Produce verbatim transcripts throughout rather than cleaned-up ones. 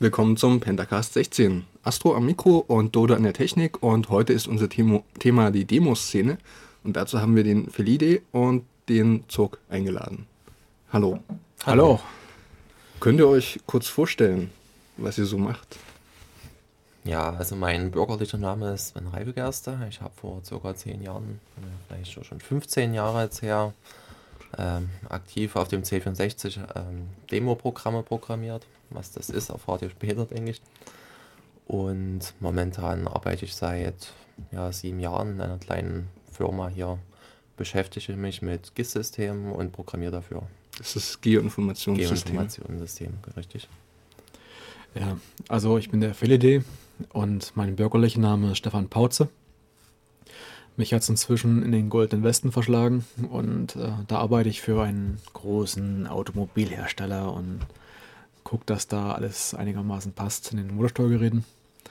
Willkommen zum Pentacast sechzehn. Astro am Mikro und Dodo an der Technik, und heute ist unser Thema, Thema die Demoszene, und dazu haben wir den Felide und den Zog eingeladen. Hallo. Hallo. Könnt ihr euch kurz vorstellen, was ihr so macht? Ja, also mein bürgerlicher Name ist Sven Reibegerste. Ich habe vor circa zehn Jahren, vielleicht schon fünfzehn Jahre jetzt her, ähm, aktiv auf dem C vierundsechzig ähm, Demo-Programme programmiert. Was das ist, erfahrt ihr später, denke ich. Und momentan arbeite ich seit ja, sieben Jahren in einer kleinen Firma hier, beschäftige mich mit G I S-Systemen und programmiere dafür. Das ist Geoinformationssystem. Geoinformationssystem, richtig. Ja, also ich bin der Felide und mein bürgerlicher Name ist Stefan Pauze. Mich hat es inzwischen in den Goldenen Westen verschlagen und äh, da arbeite ich für einen großen Automobilhersteller und gucke, dass da alles einigermaßen passt in den Motorsteuergeräten.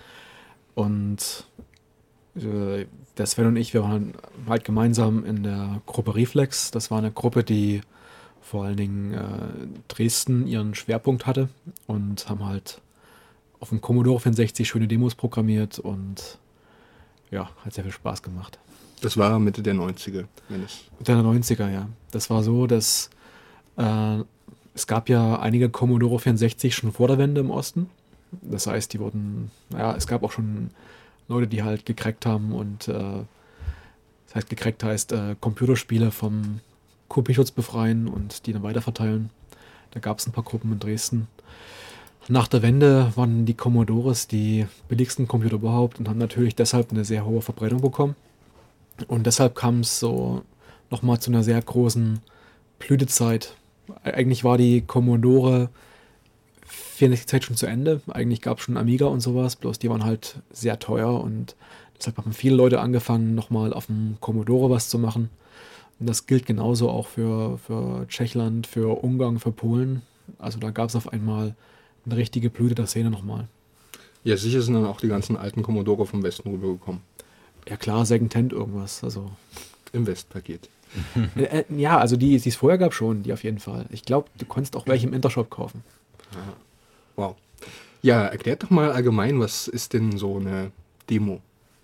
Und äh, der Sven und ich, wir waren halt gemeinsam in der Gruppe Reflex. Das war eine Gruppe, die vor allen Dingen äh, Dresden ihren Schwerpunkt hatte und haben halt auf dem Commodore vierundsechzig schöne Demos programmiert und ja, hat sehr viel Spaß gemacht. Das war Mitte der neunziger, wenn es... Mitte der neunziger, ja. Das war so, dass äh, es gab ja einige Commodore vierundsechzig schon vor der Wende im Osten. Das heißt, die wurden, ja, es gab auch schon Leute, die halt gecrackt haben und äh, das heißt, gecrackt heißt äh, Computerspiele vom Kopierschutz befreien und die dann weiterverteilen. Da gab es ein paar Gruppen in Dresden. Nach der Wende waren die Commodores die billigsten Computer überhaupt und haben natürlich deshalb eine sehr hohe Verbreitung bekommen. Und deshalb kam es so nochmal zu einer sehr großen Blütezeit. Eigentlich war die Commodore vierundsechzig-Zeit schon zu Ende. Eigentlich gab es schon Amiga und sowas, bloß die waren halt sehr teuer und deshalb haben viele Leute angefangen, nochmal auf dem Commodore was zu machen. Und das gilt genauso auch für, für Tschechland, für Ungarn, für Polen. Also da gab es auf einmal eine richtige Blüte der Szene nochmal. Ja, sicher sind dann auch die ganzen alten Commodore vom Westen rübergekommen. Ja klar, Secondhand irgendwas. Also im Westpaket. äh, äh, ja, also die, die es vorher gab schon, die auf jeden Fall. Ich glaube, du konntest auch welche im Intershop kaufen. Aha. Wow. Ja, erklärt doch mal allgemein, was ist denn so eine Demo?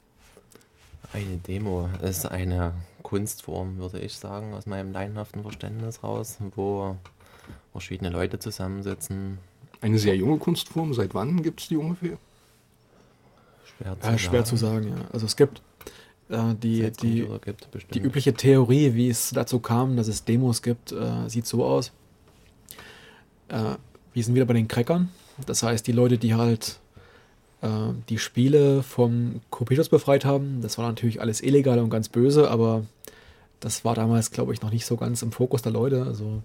Eine Demo ist eine Kunstform, würde ich sagen, aus meinem laienhaften Verständnis raus, wo verschiedene Leute zusammensitzen. Eine sehr junge Kunstform. Seit wann gibt es die ungefähr? Schwer zu, ja, schwer sagen. zu sagen, ja. Also es gibt äh, die, die, gibt, die übliche Theorie, wie es dazu kam, dass es Demos gibt, äh, sieht so aus. Äh, wir sind wieder bei den Crackern. Das heißt, die Leute, die halt äh, die Spiele vom Kopierschutz befreit haben, das war natürlich alles illegal und ganz böse, aber das war damals, glaube ich, noch nicht so ganz im Fokus der Leute. Also,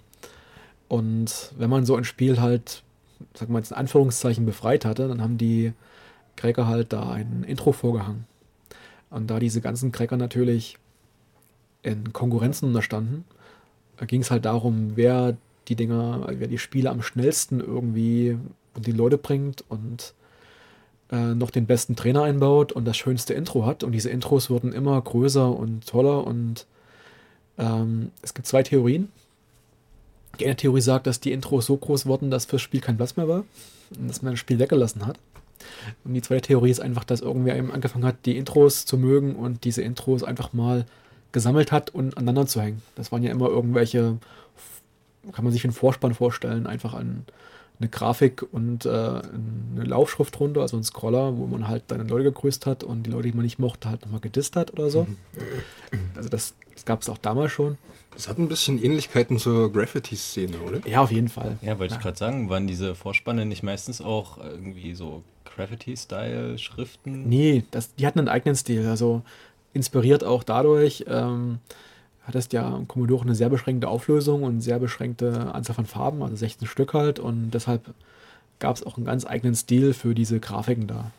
und wenn man so ein Spiel halt, sag mal jetzt in Anführungszeichen, befreit hatte, dann haben die Cracker halt da ein Intro vorgehangen. Und da diese ganzen Cracker natürlich in Konkurrenzen unterstanden, ging es halt darum, wer die Dinger, wer die Spiele am schnellsten irgendwie und die Leute bringt und äh, noch den besten Trainer einbaut und das schönste Intro hat. Und diese Intros wurden immer größer und toller. Und ähm, es gibt zwei Theorien. Die eine Theorie sagt, dass die Intros so groß wurden, dass fürs Spiel kein Platz mehr war und dass man das Spiel weggelassen hat. Und die zweite Theorie ist einfach, dass irgendwer eben angefangen hat, die Intros zu mögen und diese Intros einfach mal gesammelt hat und aneinander zu hängen. Das waren ja immer irgendwelche, kann man sich einen Vorspann vorstellen, einfach an eine Grafik und äh, eine Laufschrift drunter, also ein Scroller, wo man halt deine Leute gegrüßt hat und die Leute, die man nicht mochte, halt nochmal gedisst hat oder so. Also das, das gab es auch damals schon. Das hat ein bisschen Ähnlichkeiten zur Graffiti-Szene, oder? Ja, auf jeden Fall. Ja, wollte ja. ich gerade sagen, waren diese Vorspanne nicht meistens auch irgendwie so Graffiti-Style-Schriften? Nee, das, die hatten einen eigenen Stil, also inspiriert auch dadurch, ähm, hattest ja im Commodore eine sehr beschränkte Auflösung und sehr beschränkte Anzahl von Farben, also sechzehn Stück halt, und deshalb gab es auch einen ganz eigenen Stil für diese Grafiken da.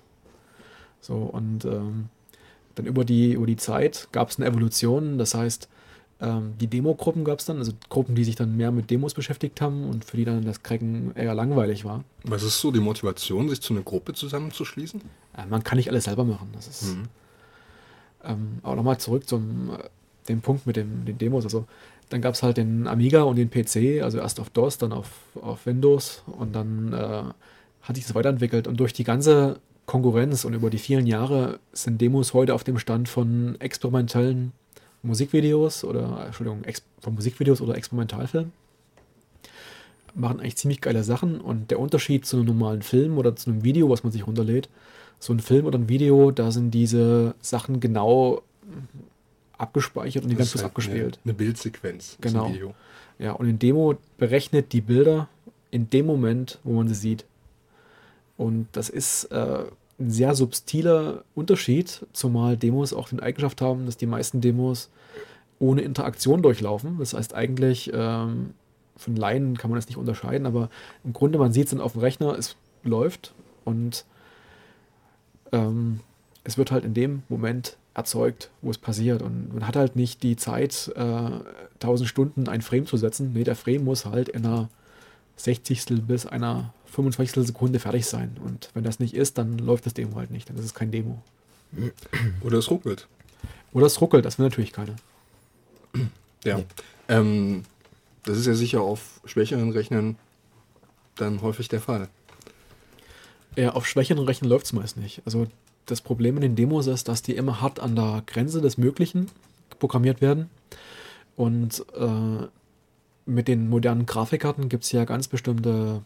So, und ähm, dann über die, über die Zeit gab es eine Evolution, das heißt, ähm, die Demo-Gruppen gab es dann, also Gruppen, die sich dann mehr mit Demos beschäftigt haben und für die dann das Cracken eher langweilig war. Was ist so die Motivation, sich zu einer Gruppe zusammenzuschließen? Äh, man kann nicht alles selber machen, das ist... Mhm. Ähm, aber nochmal zurück zum äh, dem Punkt mit dem, den Demos, also dann gab es halt den Amiga und den P C, also erst auf DOS, dann auf, auf Windows und dann äh, hat sich das weiterentwickelt. Und durch die ganze Konkurrenz und über die vielen Jahre sind Demos heute auf dem Stand von experimentellen Musikvideos oder, Entschuldigung, ex, von Musikvideos oder Experimentalfilmen. Machen eigentlich ziemlich geile Sachen und der Unterschied zu einem normalen Film oder zu einem Video, was man sich runterlädt, so ein Film oder ein Video, da sind diese Sachen genau abgespeichert und die Das ganz ist halt abgespielt. Eine, eine Bildsequenz. ist Genau. Ein Video. Ja, und in Demo berechnet die Bilder in dem Moment, wo man sie sieht. Und das ist äh, ein sehr subtiler Unterschied, zumal Demos auch die Eigenschaft haben, dass die meisten Demos ohne Interaktion durchlaufen. Das heißt eigentlich, ähm, von Laien kann man das nicht unterscheiden, aber im Grunde, man sieht es dann auf dem Rechner, es läuft und ähm, es wird halt in dem Moment erzeugt, wo es passiert. Und man hat halt nicht die Zeit, äh, tausend Stunden ein Frame zu setzen. Nee, der Frame muss halt in einer sechzigstel bis einer fünfundzwanzigstel Sekunde fertig sein. Und wenn das nicht ist, dann läuft das Demo halt nicht. Dann ist es kein Demo. Oder es ruckelt. Oder es ruckelt, das will natürlich keiner. Ja. Nee. Ähm, das ist ja sicher auf schwächeren Rechnern dann häufig der Fall. Ja, auf schwächeren Rechnern läuft es meist nicht. Also das Problem in den Demos ist, dass die immer hart an der Grenze des Möglichen programmiert werden. Und äh, mit den modernen Grafikkarten gibt es ja ganz bestimmte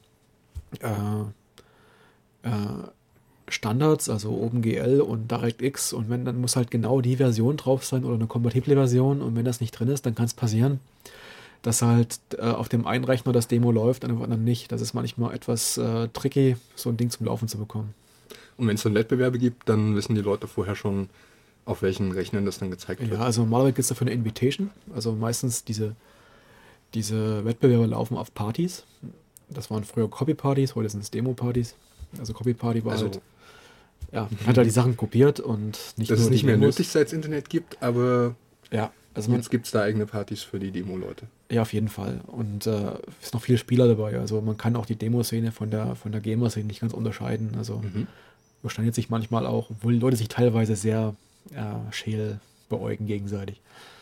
äh, äh, Standards, also OpenGL und DirectX. Und wenn, dann muss halt genau die Version drauf sein oder eine kompatible Version. Und wenn das nicht drin ist, dann kann es passieren, dass halt äh, auf dem einen Rechner das Demo läuft, und auf dem anderen nicht. Das ist manchmal etwas äh, tricky, so ein Ding zum Laufen zu bekommen. Und wenn es dann Wettbewerbe gibt, dann wissen die Leute vorher schon, auf welchen Rechnern das dann gezeigt wird. Ja, also normalerweise gibt es dafür eine Invitation. Also meistens diese, diese Wettbewerbe laufen auf Partys. Das waren früher Copy-Partys, heute sind es Demo-Partys. Also Copy-Party war Also, halt, ja, hat halt die Sachen kopiert und nicht dass nur es nicht die mehr Demos. nötig, seit es Internet gibt, aber Ja, also man, jetzt gibt es da eigene Partys für die Demo-Leute. ja, auf jeden Fall. Und äh, es sind noch viele Spieler dabei. Also man kann auch die Demo-Szene von der, von der Gamer-Szene nicht ganz unterscheiden. Also Mhm. überschneidet sich manchmal auch, obwohl die Leute sich teilweise sehr äh, scheel beäugen gegenseitig.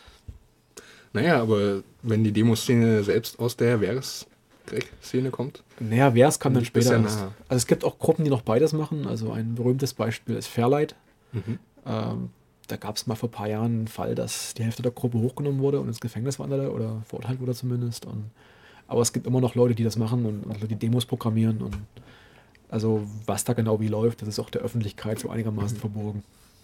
Naja, aber wenn die Demoszene selbst aus der Vers-Szene kommt, Naja, wer es kam dann liegt das später. ja erst. nahe. Also es gibt auch Gruppen, die noch beides machen. Also ein berühmtes Beispiel ist Fairlight. Mhm. Ähm, da gab es mal vor ein paar Jahren einen Fall, dass die Hälfte der Gruppe hochgenommen wurde und ins Gefängnis wanderte oder verurteilt wurde zumindest. Und, aber es gibt immer noch Leute, die das machen und, und die Demos programmieren. Und also was da genau wie läuft, das ist auch der Öffentlichkeit so einigermaßen Mhm. verborgen.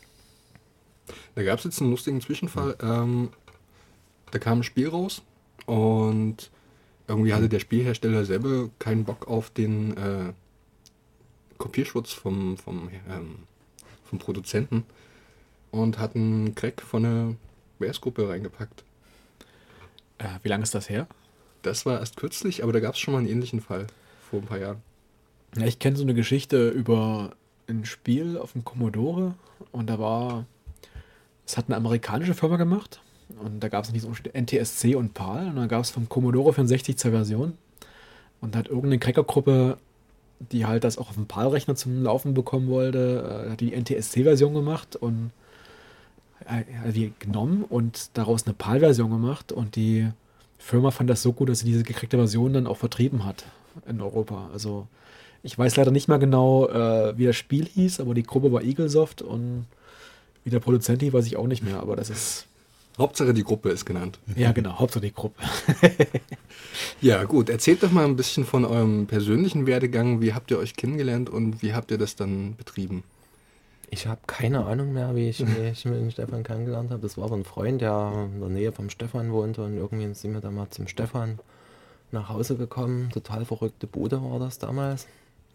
Da gab es jetzt einen lustigen Zwischenfall. Ähm, da kam ein Spiel raus und irgendwie hatte der Spielhersteller selber keinen Bock auf den äh, Kopierschutz vom, vom, ähm, vom Produzenten und hat einen Crack von der Vers-Gruppe reingepackt. Äh, wie lange ist das her? Das war erst kürzlich, aber da gab es schon mal einen ähnlichen Fall vor ein paar Jahren. Ja, ich kenne so eine Geschichte über ein Spiel auf dem Commodore und da war, es hat eine amerikanische Firma gemacht und da gab es diesen N T S C und PAL und dann gab es vom Commodore vierundsechzig zur Version und da hat irgendeine Crackergruppe, die halt das auch auf dem PAL-Rechner zum Laufen bekommen wollte, äh, hat die N T S C-Version gemacht und äh, hat die genommen und daraus eine PAL-Version gemacht und die Firma fand das so gut, dass sie diese gekriegte Version dann auch vertrieben hat in Europa. Also ich weiß leider nicht mehr genau, äh, wie das Spiel hieß, aber die Gruppe war Eaglesoft und wie der Produzent hieß, weiß ich auch nicht mehr, aber das ist, Hauptsache die Gruppe ist genannt. ja genau, Hauptsache die Gruppe. Ja gut, erzählt doch mal ein bisschen von eurem persönlichen Werdegang. Wie habt ihr euch kennengelernt und wie habt ihr das dann betrieben? Ich habe keine Ahnung mehr, wie ich mich mit dem Stefan kennengelernt habe. Das war aber ein Freund, der in der Nähe vom Stefan wohnte und irgendwie sind wir dann mal zum Stefan nach Hause gekommen. Total verrückte Bude war das damals.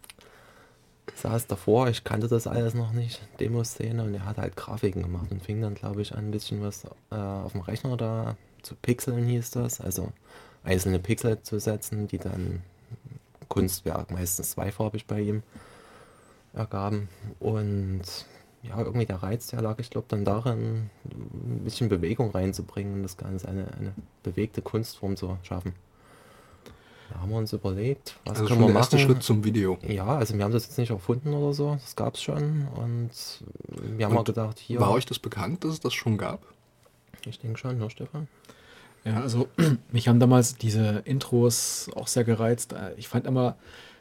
Ich saß davor, ich kannte das alles noch nicht, Demoszene, und er hat halt Grafiken gemacht und fing dann, glaube ich, an, ein bisschen was äh, auf dem Rechner da zu pixeln, hieß das. Also einzelne Pixel zu setzen, die dann Kunstwerk, meistens zweifarbig bei ihm, ergaben. Und ja, irgendwie der Reiz, der lag, ich glaube, dann darin, ein bisschen Bewegung reinzubringen und das Ganze eine, eine bewegte Kunstform zu schaffen. Da haben wir uns überlegt, was Also können schon wir der erste machen. Schritt zum Video. Ja, also wir haben das jetzt nicht erfunden oder so, das gab es schon und wir haben Und mal gedacht, hier, War euch das bekannt, dass es das schon gab? ich denke schon, ne, Stefan? Ja, also mich haben damals diese Intros auch sehr gereizt. Äh, Ich fand immer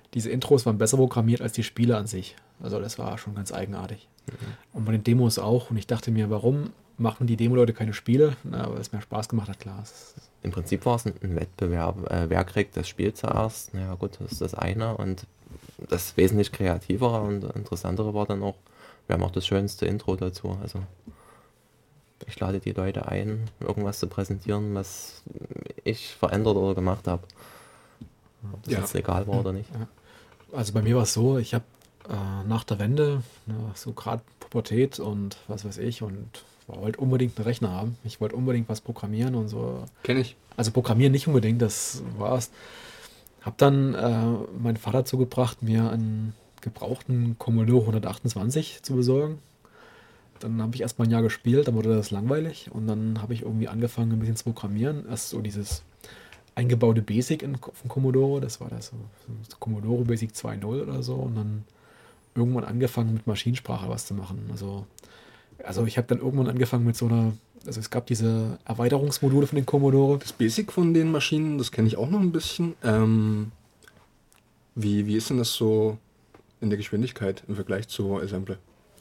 diese Intros waren besser programmiert als die Spiele an sich. Also das war schon ganz eigenartig. Mhm. Und bei den Demos auch. Und ich dachte mir, warum machen die Demo-Leute keine Spiele? Na, weil es mir Spaß gemacht hat, klar. Im Prinzip war es ein Wettbewerb. Äh, wer kriegt das Spiel zuerst? Naja gut, das ist das eine. Und das wesentlich kreativere und interessantere war dann auch, wer macht das schönste Intro dazu. Also ich lade die Leute ein, irgendwas zu präsentieren, was ich verändert oder gemacht habe. Ob das Ja. jetzt legal war oder nicht. Ja. Also bei mir war es so, ich habe äh, nach der Wende, ne, so gerade Pubertät und was weiß ich, und wollte unbedingt einen Rechner haben. Ich wollte unbedingt was programmieren und so. Kenne ich. Also programmieren nicht unbedingt, das war's. Hab dann äh, meinen Vater zugebracht, mir einen gebrauchten Commodore hundertachtundzwanzig zu besorgen. Dann habe ich erst mal ein Jahr gespielt, dann wurde das langweilig und dann habe ich irgendwie angefangen, ein bisschen zu programmieren. Erst so dieses eingebaute Basic in, auf dem Commodore, das war das so, so Commodore Basic zwei Punkt null oder so, und dann irgendwann angefangen mit Maschinensprache was zu machen. Also, also ich habe dann irgendwann angefangen mit so einer, also es gab diese Erweiterungsmodule von den Commodore. Das Basic von den Maschinen, das kenne ich auch noch ein bisschen. Ähm, wie, wie ist denn das so in der Geschwindigkeit im Vergleich zu Assembler?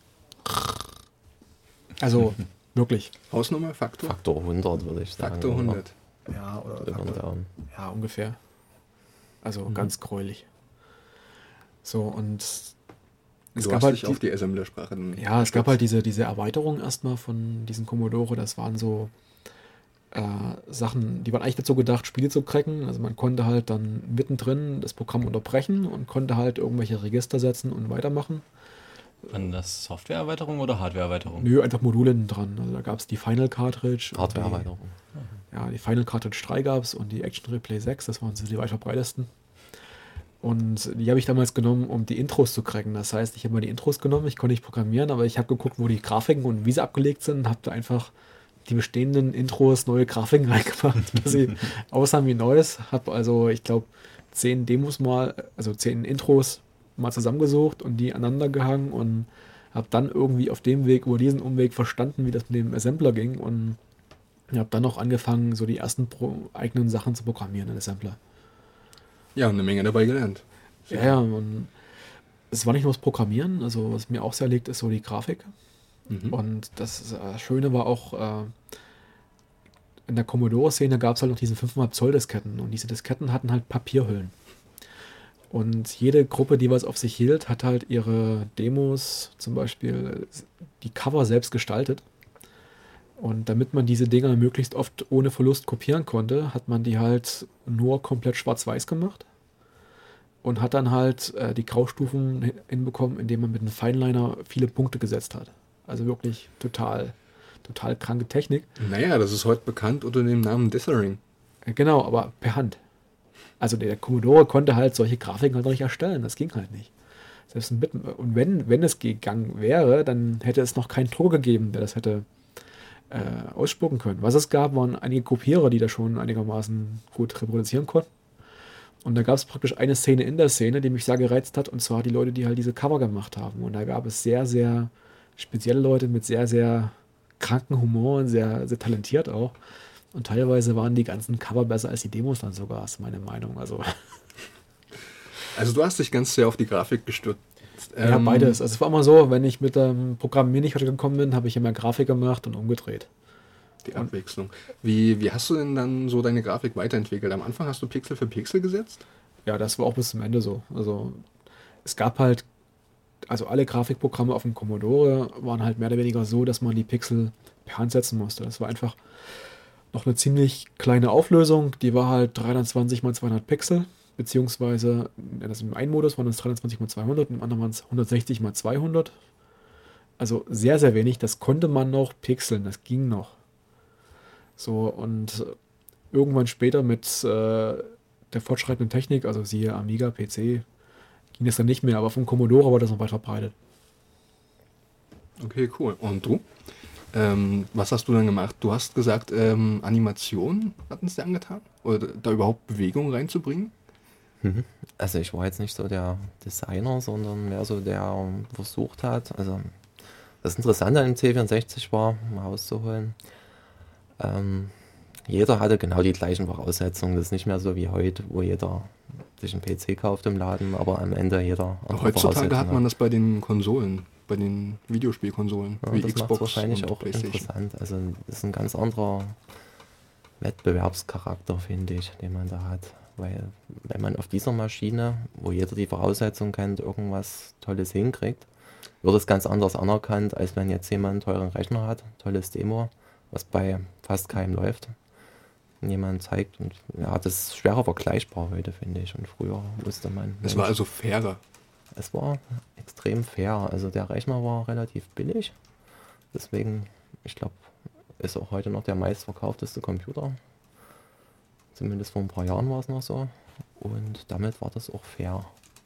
Also wirklich. Hausnummer, Faktor? Faktor hundert würde ich sagen. Faktor hundert. Ja, oder Drüber und Daumen. ja, ungefähr. Also Mhm. ganz gräulich. So, und es Du gab hast halt dich die, auf die Assembler-Sprache dann ja, es gab gestützt. halt diese, diese Erweiterung erstmal von diesen Commodore, das waren so äh, Sachen, die waren eigentlich dazu gedacht, Spiele zu cracken. Also man konnte halt dann mittendrin das Programm unterbrechen und konnte halt irgendwelche Register setzen und weitermachen. Waren das Software-Erweiterung oder Hardware-Erweiterung? Nö, einfach Module hinten dran. Also da gab es die Final Cartridge. und die- Hardware-Erweiterung. Ja, die Final Cartridge drei gab es und die Action Replay sechs, das waren so die weit verbreitesten. Und die habe ich damals genommen, um die Intros zu cracken. Das heißt, ich habe mal die Intros genommen, ich konnte nicht programmieren, aber ich habe geguckt, wo die Grafiken und wie sie abgelegt sind, habe da einfach die bestehenden Intros neue Grafiken reingemacht, dass sie aussahen wie Neues. Habe also, ich glaube, zehn Demos mal, also zehn Intros mal zusammengesucht und die aneinander gehangen und habe dann irgendwie auf dem Weg, über diesen Umweg verstanden, wie das mit dem Assembler ging, und habe dann noch angefangen, so die ersten pro eigenen Sachen zu programmieren in Assembler. Ja, eine Menge dabei gelernt. Ja, ja, und es war nicht nur das Programmieren, also was mir auch sehr liegt, ist so die Grafik. Mhm. Und das äh, Schöne war auch, äh, in der Commodore-Szene gab es halt noch diese fünf Komma fünf Zoll Disketten, und diese Disketten hatten halt Papierhüllen. Und jede Gruppe, die was auf sich hielt, hat halt ihre Demos, zum Beispiel die Cover selbst gestaltet. Und damit man diese Dinger möglichst oft ohne Verlust kopieren konnte, hat man die halt nur komplett schwarz-weiß gemacht und hat dann halt äh, die Graustufen hin- hinbekommen, indem man mit einem Fineliner viele Punkte gesetzt hat. Also wirklich total, total kranke Technik. Naja, das ist heute bekannt unter dem Namen Dithering. Äh, Genau, aber per Hand. Also der Commodore konnte halt solche Grafiken halt noch nicht erstellen. Das ging halt nicht. Selbst ein Bit und wenn, wenn es gegangen wäre, dann hätte es noch keinen Drucker gegeben, der das hätte äh, ausspucken können. Was es gab, waren einige Kopierer, die das schon einigermaßen gut reproduzieren konnten. Und da gab es praktisch eine Szene in der Szene, die mich sehr gereizt hat, und zwar die Leute, die halt diese Cover gemacht haben. Und da gab es sehr, sehr spezielle Leute mit sehr, sehr kranken Humor und sehr, sehr talentiert auch. Und teilweise waren die ganzen Cover besser als die Demos dann sogar, ist meine Meinung. Also Also du hast dich ganz sehr auf die Grafik gestürzt. ja, Ähm, beides. Also es war immer so, wenn ich mit dem Programmieren nicht weitergekommen bin, habe ich immer Grafik gemacht und umgedreht. Die Abwechslung. Wie, wie hast du denn dann so deine Grafik weiterentwickelt? Am Anfang hast du Pixel für Pixel gesetzt? Ja, das war auch bis zum Ende so. Also es gab halt, also alle Grafikprogramme auf dem Commodore waren halt mehr oder weniger so, dass man die Pixel per Hand setzen musste. Das war einfach noch eine ziemlich kleine Auflösung. Die war halt dreihundertzwanzig mal zweihundert Pixel, beziehungsweise ja, das im einen Modus waren es dreihundertzwanzig mal zweihundert, im anderen waren es hundertsechzig mal zweihundert. Also sehr, sehr wenig. Das konnte man noch pixeln, das ging noch. So, und irgendwann später mit äh, der fortschreitenden Technik, also siehe Amiga, P C, ging das dann nicht mehr, aber vom Commodore war das noch weit verbreitet. Okay, cool. Und du? Ähm, was hast du dann gemacht? Du hast gesagt, ähm, Animation hatten es dir angetan? Oder da überhaupt Bewegung reinzubringen? Mhm. Also ich war jetzt nicht so der Designer, sondern mehr so der versucht hat. Also das Interessante an dem C vierundsechzig war, um rauszuholen, ähm, jeder hatte genau die gleichen Voraussetzungen. Das ist nicht mehr so wie heute, wo jeder sich einen P C kauft im Laden, aber am Ende jeder andere Heutzutage hat Voraussetzungen man das bei den Konsolen, bei den Videospielkonsolen, Ja, wie das macht Xbox wahrscheinlich und auch PlayStation. interessant. Also das ist ein ganz anderer Wettbewerbscharakter, finde ich, den man da hat. Weil wenn man auf dieser Maschine, wo jeder die Voraussetzungen kennt, irgendwas Tolles hinkriegt, wird es ganz anders anerkannt, als wenn jetzt jemand einen teuren Rechner hat, tolles Demo, was bei fast keinem läuft. Und jemand zeigt und ja, das ist schwerer vergleichbar heute, finde ich. Und früher wusste man. Es war also fairer. Es war extrem fair. Also der Rechner war relativ billig. Deswegen, ich glaube, ist auch heute noch der meistverkaufteste Computer. Zumindest vor ein paar Jahren war es noch so. Und damit war das auch fair.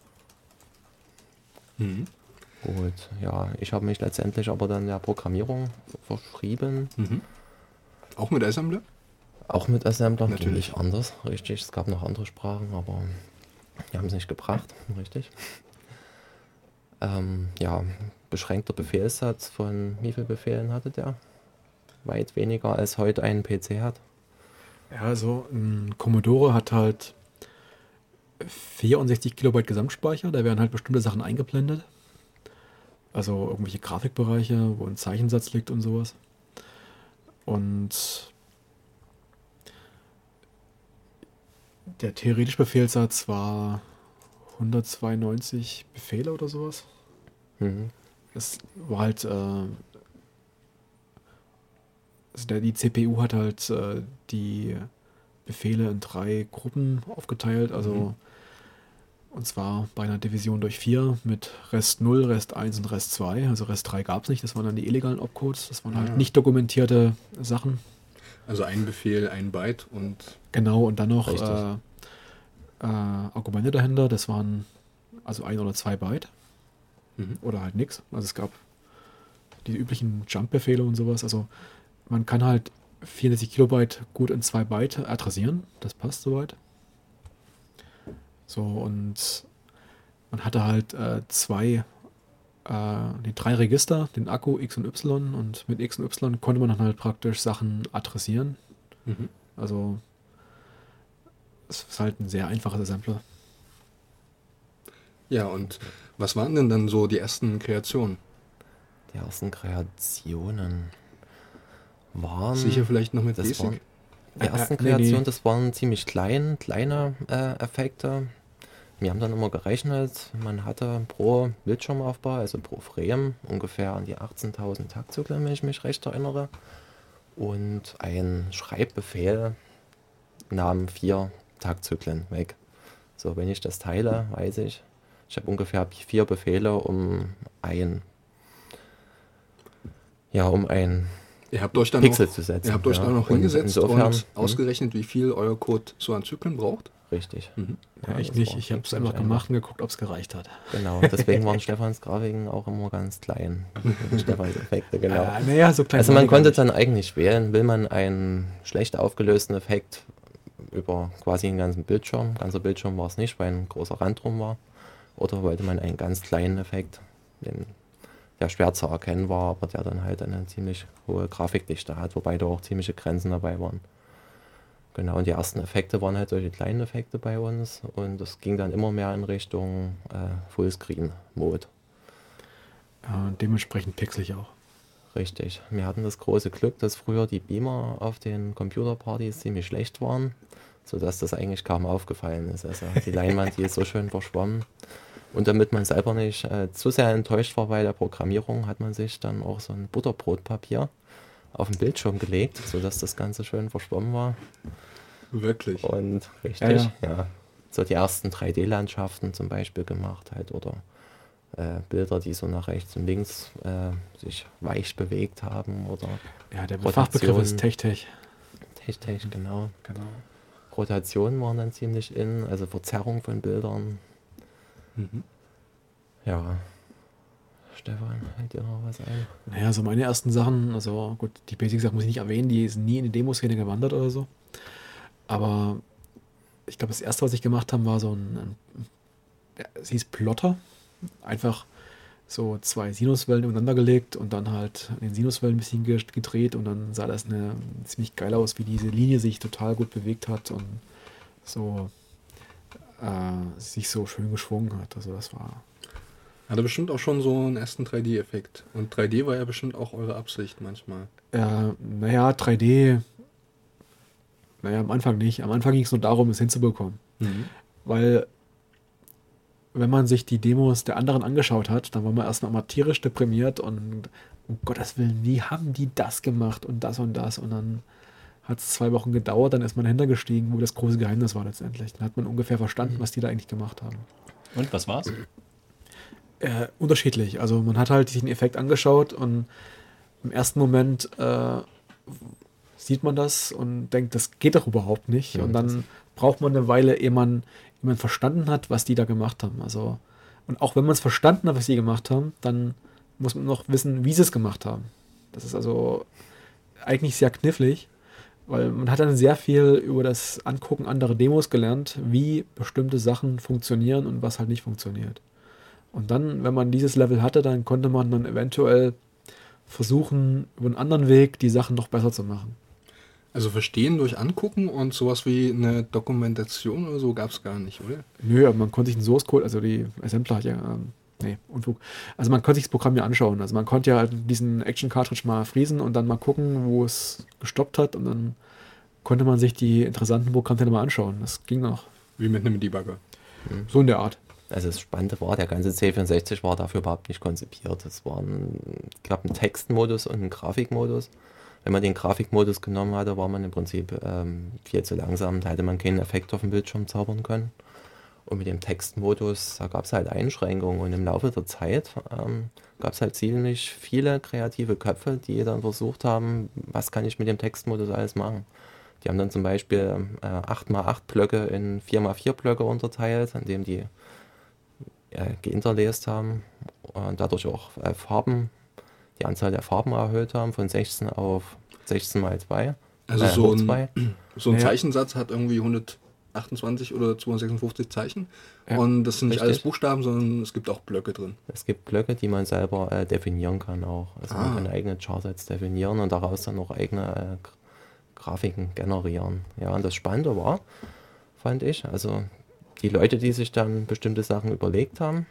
Mhm. Gut, ja, ich habe mich letztendlich aber dann der Programmierung verschrieben. Mhm. Auch mit Assembler? Auch mit Assembler, Natürlich. natürlich anders, richtig. Es gab noch andere Sprachen, aber die haben es nicht gebracht, richtig. Ähm, ja, beschränkter Befehlssatz von wie viel Befehlen hatte der? Weit weniger als heute ein P C hat. Ja, also ein Commodore hat halt vierundsechzig Kilobyte Gesamtspeicher, da werden halt bestimmte Sachen eingeblendet. Also irgendwelche Grafikbereiche, wo ein Zeichensatz liegt und sowas. Und der theoretische Befehlssatz war hundertzweiundneunzig Befehle oder sowas. Mhm. Es war halt, äh, also der, die C P U hat halt äh, die Befehle in drei Gruppen aufgeteilt, also Mhm. und zwar bei einer Division durch vier mit Rest null, Rest eins und Rest zwei. Also Rest drei gab es nicht, das waren dann die illegalen Opcodes, das waren Ah. halt nicht dokumentierte Sachen. Also ein Befehl, ein Byte und Genau, und dann noch Richtig. äh, äh, Argumente dahinter, das waren also ein oder zwei Byte mhm. oder halt nix. Also es gab die üblichen Jump-Befehle und sowas. Also man kann halt vierundsechzig Kilobyte gut in zwei Byte adressieren, das passt soweit. So, und man hatte halt äh, zwei, äh, die drei Register, den Akku X und Y, und mit X und Y konnte man dann halt praktisch Sachen adressieren. Mhm. Also es ist halt ein sehr einfaches Assembler. Ja, und was waren denn dann so die ersten Kreationen? Die ersten Kreationen waren... Sicher vielleicht noch mit das Basic? waren die Äh, ersten äh, nee, Kreationen, nee. das waren ziemlich klein, kleine äh, Effekte. Wir haben dann immer gerechnet, man hatte pro Bildschirmaufbau, also pro Frame, ungefähr an die achtzehntausend Taktzyklen, wenn ich mich recht erinnere. Und ein Schreibbefehl nahm vier Taktzyklen weg. So, wenn ich das teile, weiß ich, ich habe ungefähr vier Befehle, um ein, ja, um ein Ihr habt euch dann Pixel noch, zu setzen. ihr habt euch ja. dann noch Und hingesetzt insofern, und hm, ausgerechnet, wie viel euer Code so an Zyklen braucht? richtig. Mhm. Ja, ich das nicht, war ich habe es ziemlich einfach gemacht und geguckt, ob es gereicht hat. Genau, deswegen waren Stefans Grafiken auch immer ganz klein. Stefans Effekte, genau. Äh, naja, so klein Also war man die gar konnte nicht. dann eigentlich wählen, will man einen schlecht aufgelösten Effekt über quasi einen ganzen Bildschirm, ganzer Bildschirm war es nicht, weil ein großer Rand drum war, oder wollte man einen ganz kleinen Effekt, den, der schwer zu erkennen war, aber der dann halt eine ziemlich hohe Grafikdichte hat, wobei da auch ziemliche Grenzen dabei waren. Genau, und die ersten Effekte waren halt solche kleinen Effekte bei uns und es ging dann immer mehr in Richtung äh, Fullscreen-Mode. Ja, und dementsprechend pixelig auch. Richtig. Wir hatten das große Glück, dass früher die Beamer auf den Computerpartys ziemlich schlecht waren, sodass das eigentlich kaum aufgefallen ist. Also die Leinwand, die ist so schön verschwommen. Und damit man selber nicht äh, zu sehr enttäuscht war bei der Programmierung, hat man sich dann auch so ein Butterbrotpapier auf den Bildschirm gelegt, sodass das Ganze schön verschwommen war. Wirklich. Und richtig, Ja, ja. So die ersten drei D-Landschaften zum Beispiel gemacht halt oder äh, Bilder, die so nach rechts und links äh, sich weich bewegt haben oder Ja, der Rotation. Fachbegriff ist TechTech. Technik, genau. Genau. Rotationen waren dann ziemlich in, also Verzerrung von Bildern. Mhm. Ja. Stefan, fällt dir noch was ein? Naja, so meine ersten Sachen, also gut, die Basic-Sachen muss ich nicht erwähnen, die sind nie in die Demoszene gewandert oder so. Aber ich glaube, das erste, was ich gemacht habe, war so ein, ein ja, es hieß Plotter. Einfach so zwei Sinuswellen übereinander gelegt und dann halt an den Sinuswellen ein bisschen ge- gedreht und dann sah das eine, ziemlich geil aus, wie diese Linie sich total gut bewegt hat und so äh, sich so schön geschwungen hat. Also das war... Hatte bestimmt auch schon so einen ersten drei D-Effekt. Und drei D war ja bestimmt auch eure Absicht manchmal. Äh, naja, drei D... Naja, am Anfang nicht. Am Anfang ging es nur darum, es hinzubekommen. Mhm. Weil, wenn man sich die Demos der anderen angeschaut hat, dann war man erstmal mal tierisch deprimiert und um Gottes Willen, wie haben die das gemacht und das und das? Und dann hat es zwei Wochen gedauert, dann ist man dahinter gestiegen, wo das große Geheimnis war letztendlich. Dann hat man ungefähr verstanden, was die da eigentlich gemacht haben. Und was war's? Äh, unterschiedlich. Also man hat halt sich den Effekt angeschaut und im ersten Moment äh, sieht man das und denkt, das geht doch überhaupt nicht. Ja, und dann braucht man eine Weile, ehe man, ehe man verstanden hat, was die da gemacht haben. Also, und auch wenn man es verstanden hat, was sie gemacht haben, dann muss man noch wissen, wie sie es gemacht haben. Das ist also eigentlich sehr knifflig, weil man hat dann sehr viel über das Angucken anderer Demos gelernt, wie bestimmte Sachen funktionieren und was halt nicht funktioniert. Und dann, wenn man dieses Level hatte, dann konnte man dann eventuell versuchen, über einen anderen Weg die Sachen noch besser zu machen. Also verstehen durch Angucken und sowas wie eine Dokumentation oder so gab es gar nicht, oder? Nö, aber man konnte sich den Source Code, also die Assembler hat ja, ähm, nee, Unfug. Also man konnte sich das Programm ja anschauen. Also man konnte ja halt diesen Action Cartridge mal friesen und dann mal gucken, wo es gestoppt hat und dann konnte man sich die interessanten Programmteile mal anschauen. Das ging noch. Wie mit einem Debugger. Mhm. So in der Art. Also das Spannende war, der ganze C vierundsechzig war dafür überhaupt nicht konzipiert. Es war ein, ich glaube, ein Textmodus und ein Grafikmodus. Wenn man den Grafikmodus genommen hatte, war man im Prinzip ähm, viel zu langsam. Da hätte man keinen Effekt auf dem Bildschirm zaubern können. Und mit dem Textmodus, da gab es halt Einschränkungen. Und im Laufe der Zeit ähm, gab es halt ziemlich viele kreative Köpfe, die dann versucht haben, was kann ich mit dem Textmodus alles machen. Die haben dann zum Beispiel äh, acht mal acht Blöcke in vier mal vier Blöcke unterteilt, indem die äh, geinterlaced haben und dadurch auch äh, Farben, die Anzahl der Farben erhöht haben von sechzehn auf sechzehn mal zwei. Also äh, so, hoch ein, zwei. so ein Ja. Zeichensatz hat irgendwie hundertachtundzwanzig oder zweihundertsechsundfünfzig Zeichen. Ja, Und das sind nicht richtig. alles Buchstaben, sondern es gibt auch Blöcke drin. Es gibt Blöcke, die man selber äh, definieren kann auch. Also Ah. man kann eigene Charsets definieren und daraus dann auch eigene äh, G- Grafiken generieren. Ja, und das Spannende war, fand ich, also die Leute, die sich dann bestimmte Sachen überlegt haben,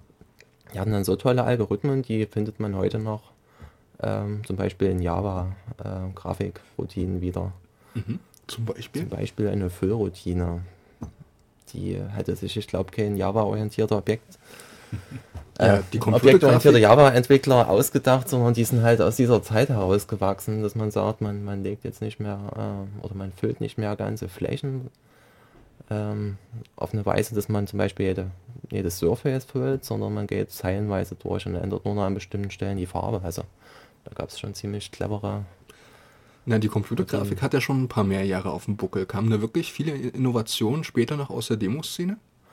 die hatten dann so tolle Algorithmen, die findet man heute noch ähm, zum Beispiel in Java äh, Grafikroutinen wieder. Mhm. Zum Beispiel. Zum Beispiel eine Füllroutine. Die hätte sich, ich glaube, kein Java-orientierter Objekt Ja, äh, die objektorientierte Computergrafik. Java-Entwickler ausgedacht, sondern die sind halt aus dieser Zeit herausgewachsen, dass man sagt, man, man legt jetzt nicht mehr äh, oder man füllt nicht mehr ganze Flächen ähm, auf eine Weise, dass man zum Beispiel jede, jedes Surface füllt, sondern man geht zeilenweise durch und ändert nur noch an bestimmten Stellen die Farbe. Also da gab es schon ziemlich clevere. Na, die Computergrafik hat ja schon ein paar mehr Jahre auf dem Buckel. Kamen da wirklich viele Innovationen später noch aus der Demoszene?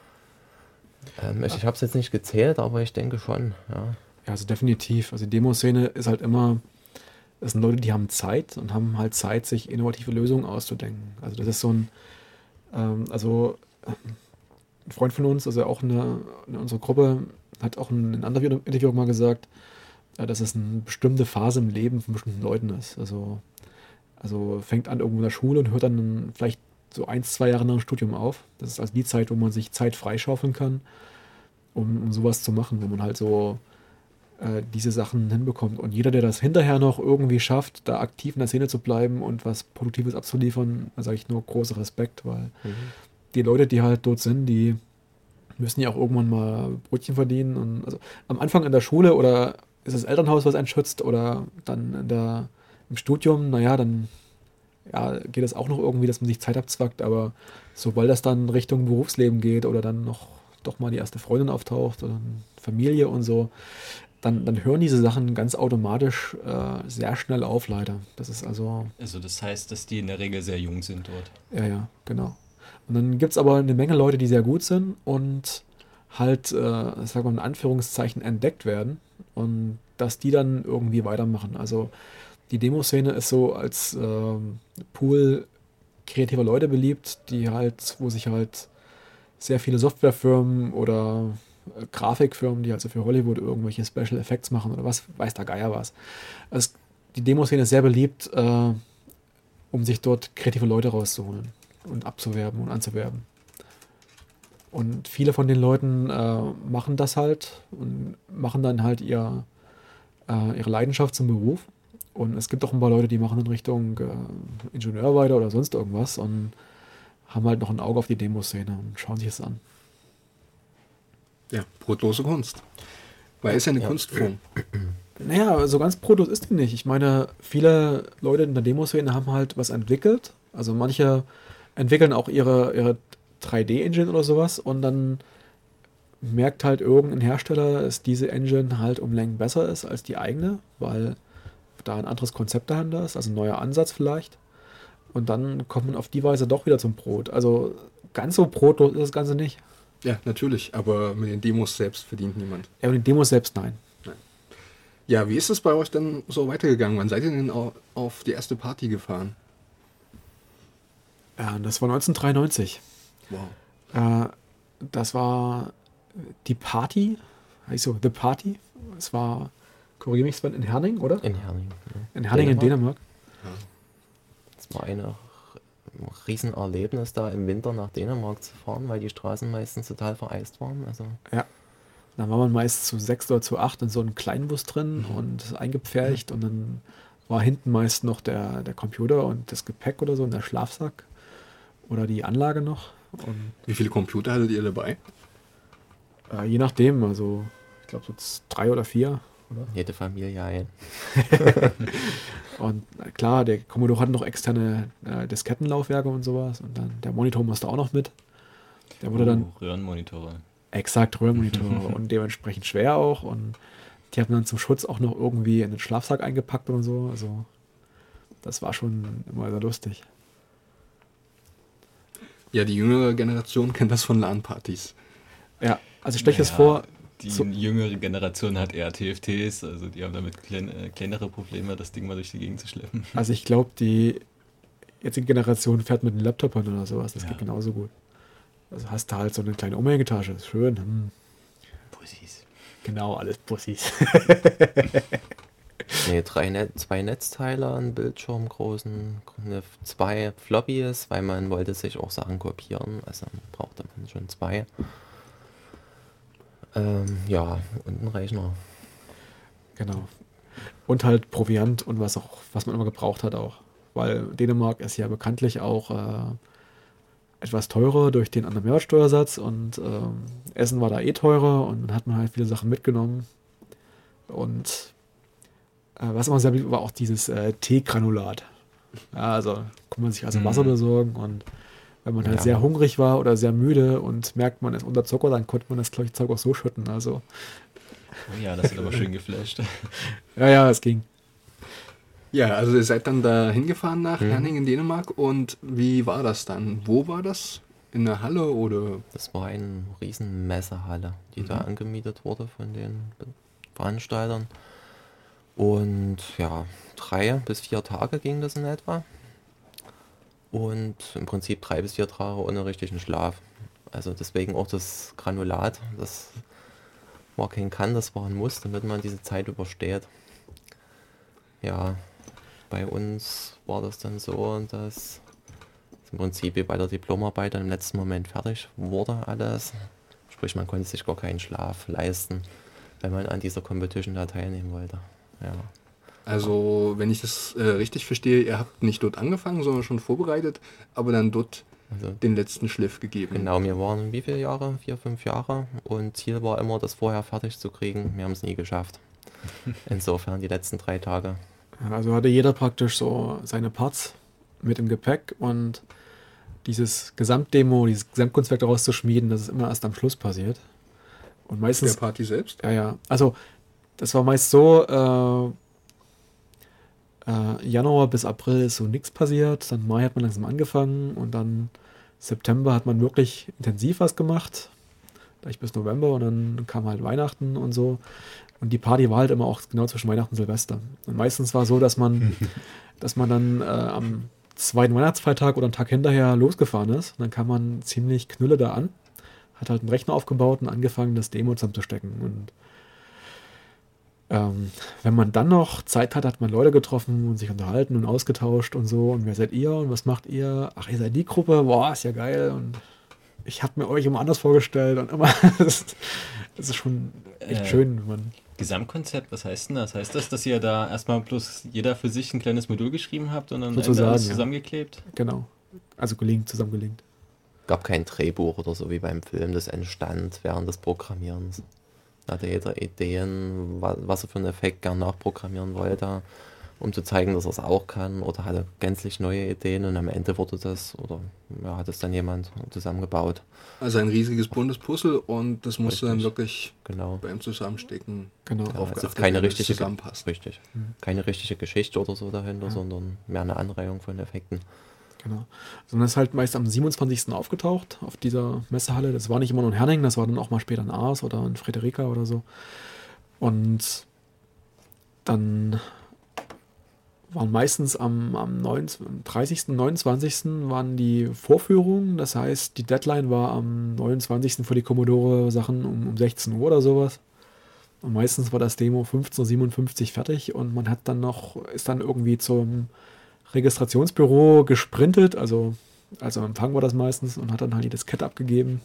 Ähm, ich ich habe es jetzt nicht gezählt, aber ich denke schon. Ja. Ja, also definitiv. Also die Demo-Szene ist halt immer, das sind Leute, die haben Zeit und haben halt Zeit, sich innovative Lösungen auszudenken. Also das ist so ein, ähm, also ähm, ein Freund von uns, also auch eine, in unserer Gruppe, hat auch in einem anderen Interview mal gesagt, äh, dass es eine bestimmte Phase im Leben von bestimmten Leuten ist. Also, also fängt an irgendwo in der Schule und hört dann vielleicht so eins, zwei Jahre nach dem Studium auf. Das ist also die Zeit, wo man sich Zeit freischaufeln kann, um, um sowas zu machen, wo man halt so äh, diese Sachen hinbekommt. Und jeder, der das hinterher noch irgendwie schafft, da aktiv in der Szene zu bleiben und was Produktives abzuliefern, da sage ich nur großer Respekt, weil Mhm. die Leute, die halt dort sind, die müssen ja auch irgendwann mal Brötchen verdienen. Und also am Anfang in der Schule oder ist das Elternhaus, was einen schützt, oder dann in der, im Studium, naja, dann ja, geht das auch noch irgendwie, dass man sich Zeit abzwackt, aber sobald das dann Richtung Berufsleben geht oder dann noch doch mal die erste Freundin auftaucht oder eine Familie und so, dann, dann hören diese Sachen ganz automatisch äh, sehr schnell auf, leider. Das ist also, Also das heißt, dass die in der Regel sehr jung sind dort. ja, ja, genau. Und dann gibt es aber eine Menge Leute, die sehr gut sind und halt, äh, ich sag mal in Anführungszeichen, entdeckt werden und dass die dann irgendwie weitermachen. Also die Demoszene ist so als ähm, Pool kreativer Leute beliebt, die halt, wo sich halt sehr viele Softwarefirmen oder äh, Grafikfirmen, die also für Hollywood irgendwelche Special Effects machen oder was, weiß der Geier was. Also die Demoszene ist sehr beliebt, äh, um sich dort kreative Leute rauszuholen und abzuwerben und anzuwerben. Und viele von den Leuten äh, machen das halt und machen dann halt ihr, äh, ihre Leidenschaft zum Beruf. Und es gibt auch ein paar Leute, die machen in Richtung äh, Ingenieur weiter oder sonst irgendwas und haben halt noch ein Auge auf die Demoszene und schauen sich das an. Ja, brotlose Kunst. Weil ist ja eine Ja. Kunstform. Naja, so ganz Protos ist die nicht. Ich meine, viele Leute in der Demoszene haben halt was entwickelt. Also manche entwickeln auch ihre, ihre drei D-Engine oder sowas und dann merkt halt irgendein Hersteller, dass diese Engine halt um Längen besser ist als die eigene, weil da ein anderes Konzept dahinter ist, also ein neuer Ansatz vielleicht. Und dann kommt man auf die Weise doch wieder zum Brot. Also ganz so brotlos ist das Ganze nicht. Ja, natürlich, aber mit den Demos selbst verdient niemand. Ja, und die Demos selbst nein. Ja, wie ist es bei euch dann so weitergegangen? Wann seid ihr denn au- auf die erste Party gefahren? Ja, das war neunzehnhundertdreiundneunzig. Wow. Äh, das war die Party, heißt so, The Party. Es war, korrigiere mich, Sven, in Herning, oder? In Herning. Ja. In Herning in Dänemark. Es war ein Riesenerlebnis, da im Winter nach Dänemark zu fahren, weil die Straßen meistens total vereist waren. Also Ja. Dann war man meist zu sechs oder zu acht in so einem kleinen Bus drin und eingepfercht und dann war hinten meist noch der, der Computer und das Gepäck oder so und der Schlafsack oder die Anlage noch. Und Wie viele Computer hattet ihr dabei? äh, je nachdem, also ich glaube so z- drei oder vier. jede Familie ein. Und äh, klar, der Commodore hat noch externe äh, Diskettenlaufwerke und sowas und dann der Monitor musste auch noch mit. Der wurde dann Oh, Röhrenmonitore. exakt Röhrenmonitor und dementsprechend schwer auch und die haben dann zum Schutz auch noch irgendwie in den Schlafsack eingepackt und so. Also das war schon immer sehr lustig. Ja, die jüngere Generation kennt das von LAN-Partys. Ja, also stell dir das Naja, vor, Die so- jüngere Generation hat eher T F Ts, also die haben damit klein, äh, kleinere Probleme, das Ding mal durch die Gegend zu schleppen. also ich glaube, die jetzige Generation fährt mit einem Laptop hin oder sowas. Das Ja. geht genauso gut. Also hast du halt so eine kleine Umhängetasche, ist schön. Hm, Pussys. genau, alles Pussys. Nee, drei Net zwei Netzteile, einen Bildschirm großen, eine, zwei Floppies, weil man wollte sich auch Sachen kopieren, also brauchte man schon zwei. Ähm, ja, und einen Rechner. Genau. Und halt Proviant und was auch, was man immer gebraucht hat auch. Weil Dänemark ist ja bekanntlich auch äh, etwas teurer durch den anderen Mehrwertsteuersatz und ähm, Essen war da eh teurer und dann hat man halt viele Sachen mitgenommen. Und äh, was immer sehr beliebt war, auch dieses äh, Teegranulat. Ja, also konnte man sich also Wasser Mhm. besorgen und wenn man halt Ja. sehr hungrig war oder sehr müde und merkt, man ist unter Zucker, dann konnte man das glaube ich, Zeug auch so schütten. Also Oh ja, das hat aber schön geflasht. ja, ja, es ging. Ja, also ihr seid dann da hingefahren nach Mhm. Herning in Dänemark und wie war das dann? Wo war das? In der Halle oder? Das war eine riesen Messehalle, die da angemietet wurde von den Be- Veranstaltern. Und ja, drei bis vier Tage ging das in etwa. Und im Prinzip drei bis vier Tage ohne richtigen Schlaf. Also deswegen auch das Granulat, das war kein Kann, das war ein Muss, damit man diese Zeit übersteht. Ja, bei uns war das dann so, dass im Prinzip wie bei der Diplomarbeit dann im letzten Moment fertig wurde alles. Sprich, man konnte sich gar keinen Schlaf leisten, wenn man an dieser Competition da teilnehmen wollte. Ja. Also, wenn ich das äh, richtig verstehe, ihr habt nicht dort angefangen, sondern schon vorbereitet, aber dann dort Also den letzten Schliff gegeben. genau, wir waren wie viele Jahre? Vier, fünf Jahre. Und Ziel war immer, das vorher fertig zu kriegen. Wir haben es nie geschafft. Insofern die letzten drei Tage. Also hatte jeder praktisch so seine Parts mit im Gepäck und dieses Gesamtdemo, dieses Gesamtkunstwerk daraus zu schmieden, das ist immer erst am Schluss passiert. Und Der meistens, Party selbst? ja, ja, also das war meist so, äh, äh, Januar bis April ist so nichts passiert, dann Mai hat man langsam angefangen und dann September hat man wirklich intensiv was gemacht, gleich bis November und dann kam halt Weihnachten und so. Und die Party war halt immer auch genau zwischen Weihnachten und Silvester. Und meistens war es so, dass man, dass man dann äh, am zweiten Weihnachtsfeiertag oder einen Tag hinterher losgefahren ist. Und dann kam man ziemlich knülle da an, hat halt einen Rechner aufgebaut und angefangen, das Demo zusammenzustecken. Und ähm, wenn man dann noch Zeit hat, hat man Leute getroffen und sich unterhalten und ausgetauscht und so. Und wer seid ihr und was macht ihr? Ach, ihr seid die Gruppe? Boah, ist ja geil. Und ich habe mir euch immer anders vorgestellt und immer, das ist, das ist schon echt Äh, schön, wenn man, Gesamtkonzept, was heißt denn das? Heißt das, dass ihr da erstmal bloß jeder für sich ein kleines Modul geschrieben habt und dann am Ende Sozusagen, alles ja. zusammengeklebt? genau, also gelingt, zusammengelingt. Gab kein Drehbuch oder so wie beim Film, das entstand während des Programmierens. Da hatte jeder Ideen, wa- was er für einen Effekt gern nachprogrammieren wollte, um zu zeigen, dass er es auch kann, oder hatte gänzlich neue Ideen und am Ende wurde das, oder ja, hat es dann jemand zusammengebaut. Also ein riesiges buntes Puzzle und das musste dann Richtig. wirklich Genau. beim Zusammenstecken Genau. Ja, drauf also geachtet keine werden, dass es richtige, zusammenpasst. richtig. Mhm. Keine richtige Geschichte oder so dahinter, Ja. sondern mehr eine Anreihung von Effekten. Genau. Sondern ist halt meist am siebenundzwanzigsten aufgetaucht auf dieser Messehalle. Das war nicht immer nur in Herning, das war dann auch mal später in Aars oder in Frederica oder so. Und dann waren meistens am, am neunundzwanzigsten, am dreißigsten, neunundzwanzigsten waren die Vorführungen. Das heißt, die Deadline war am neunundzwanzigsten für die Commodore-Sachen um, um sechzehn Uhr oder sowas. Und meistens war das Demo fünfzehn Uhr siebenundfünfzig fertig und man hat dann noch, ist dann irgendwie zum Registrationsbüro gesprintet, also, also am Empfang war das meistens, und hat dann halt die Diskette abgegeben.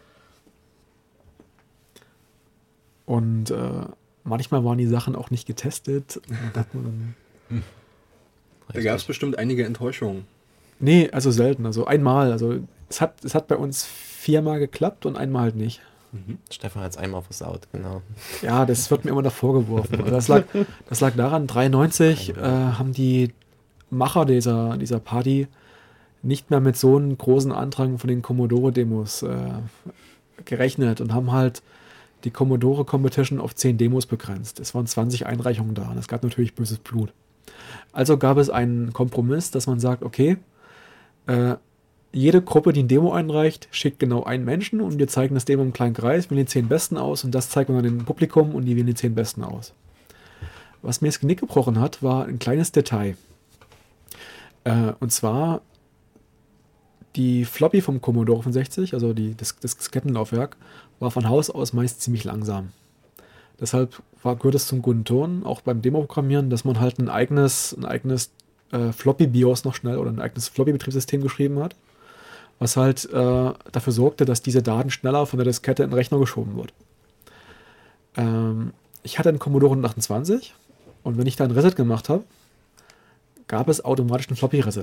Und äh, manchmal waren die Sachen auch nicht getestet. Und dann hat man dann, Da gab es bestimmt einige Enttäuschungen. nee, also selten, also einmal. Also es hat, es hat bei uns viermal geklappt und einmal halt nicht. Stefan hat es einmal versaut, genau. Ja, das wird mir immer noch vorgeworfen. Also das, lag, das lag daran, dreiundneunzig äh, haben die Macher dieser, dieser Party nicht mehr mit so einem großen Andrang von den Commodore-Demos äh, gerechnet und haben halt die Commodore Competition auf zehn Demos begrenzt. Es waren zwanzig Einreichungen da und es gab natürlich böses Blut. Also gab es einen Kompromiss, dass man sagt, okay, äh, jede Gruppe, die ein Demo einreicht, schickt genau einen Menschen und wir zeigen das Demo im kleinen Kreis, wählen die zehn Besten aus und das zeigen wir dann dem Publikum und die wählen die zehn Besten aus. Was mir das Genick gebrochen hat, war ein kleines Detail. Äh, und zwar die Floppy vom Commodore fünfundsechzig, also die, das, das Diskettenlaufwerk, war von Haus aus meist ziemlich langsam. Deshalb war, gehört es zum guten Ton, auch beim Demo-Programmieren, dass man halt ein eigenes, ein eigenes äh, Floppy-BIOS noch schnell oder ein eigenes Floppy-Betriebssystem geschrieben hat, was halt äh, dafür sorgte, dass diese Daten schneller von der Diskette in den Rechner geschoben wird. Ähm, ich hatte einen Commodore hundertachtundzwanzig und wenn ich da ein Reset gemacht habe, gab es automatisch ein Floppy-Reset.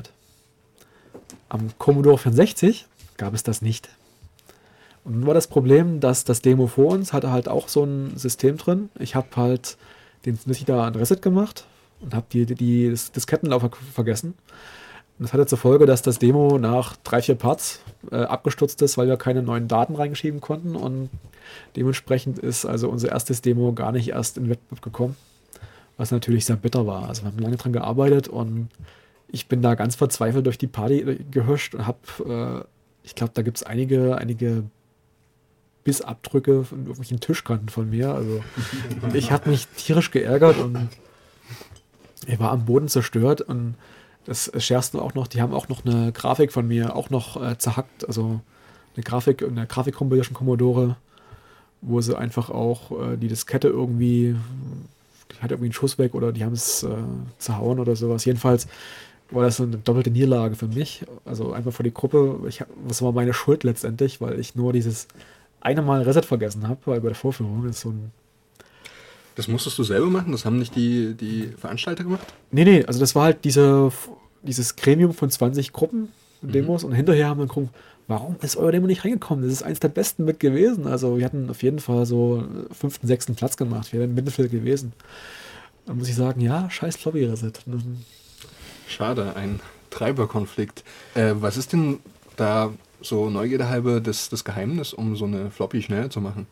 Am Commodore vierundsechzig gab es das nicht. Und nun war das Problem, dass das Demo vor uns hatte halt auch so ein System drin. Ich habe halt den da ein Reset gemacht und habe die, die, das Diskettenlaufwerk vergessen. Und das hatte zur Folge, dass das Demo nach drei, vier Parts äh, abgestürzt ist, weil wir keine neuen Daten reingeschieben konnten. Und dementsprechend ist also unser erstes Demo gar nicht erst in den Wettbewerb gekommen. Was natürlich sehr bitter war. Also wir haben lange dran gearbeitet und ich bin da ganz verzweifelt durch die Party gehuscht und habe, äh, ich glaube, da gibt es einige, einige Bissabdrücke von irgendwelchen Tischkanten von mir. Also ich habe mich tierisch geärgert und ich war am Boden zerstört und das Schärfste auch noch, die haben auch noch eine Grafik von mir auch noch äh, zerhackt, also eine Grafik, eine Grafik-Compilation Commodore, wo sie einfach auch äh, die Diskette irgendwie, die hat irgendwie einen Schuss weg oder die haben es äh, zerhauen oder sowas. Jedenfalls war das so eine doppelte Niederlage für mich, also einfach für die Gruppe. Ich, das war meine Schuld letztendlich, weil ich nur dieses eine Mal Reset vergessen habe, weil bei der Vorführung ist so ein... Das musstest du selber machen? Das haben nicht die, die Veranstalter gemacht? Nee, nee, also das war halt diese, dieses Gremium von zwanzig Gruppen, Demos, mhm. Und hinterher haben wir geguckt, warum ist euer Demo nicht reingekommen? Das ist eins der besten mit gewesen. Also wir hatten auf jeden Fall so fünften, sechsten Platz gemacht. Wir wären im Mittelfeld gewesen. Dann muss ich sagen, ja, scheiß Floppy-Reset. Schade, ein Treiberkonflikt. Äh, was ist denn da so Neugierde halber das, das Geheimnis, um so eine Floppy schneller zu machen?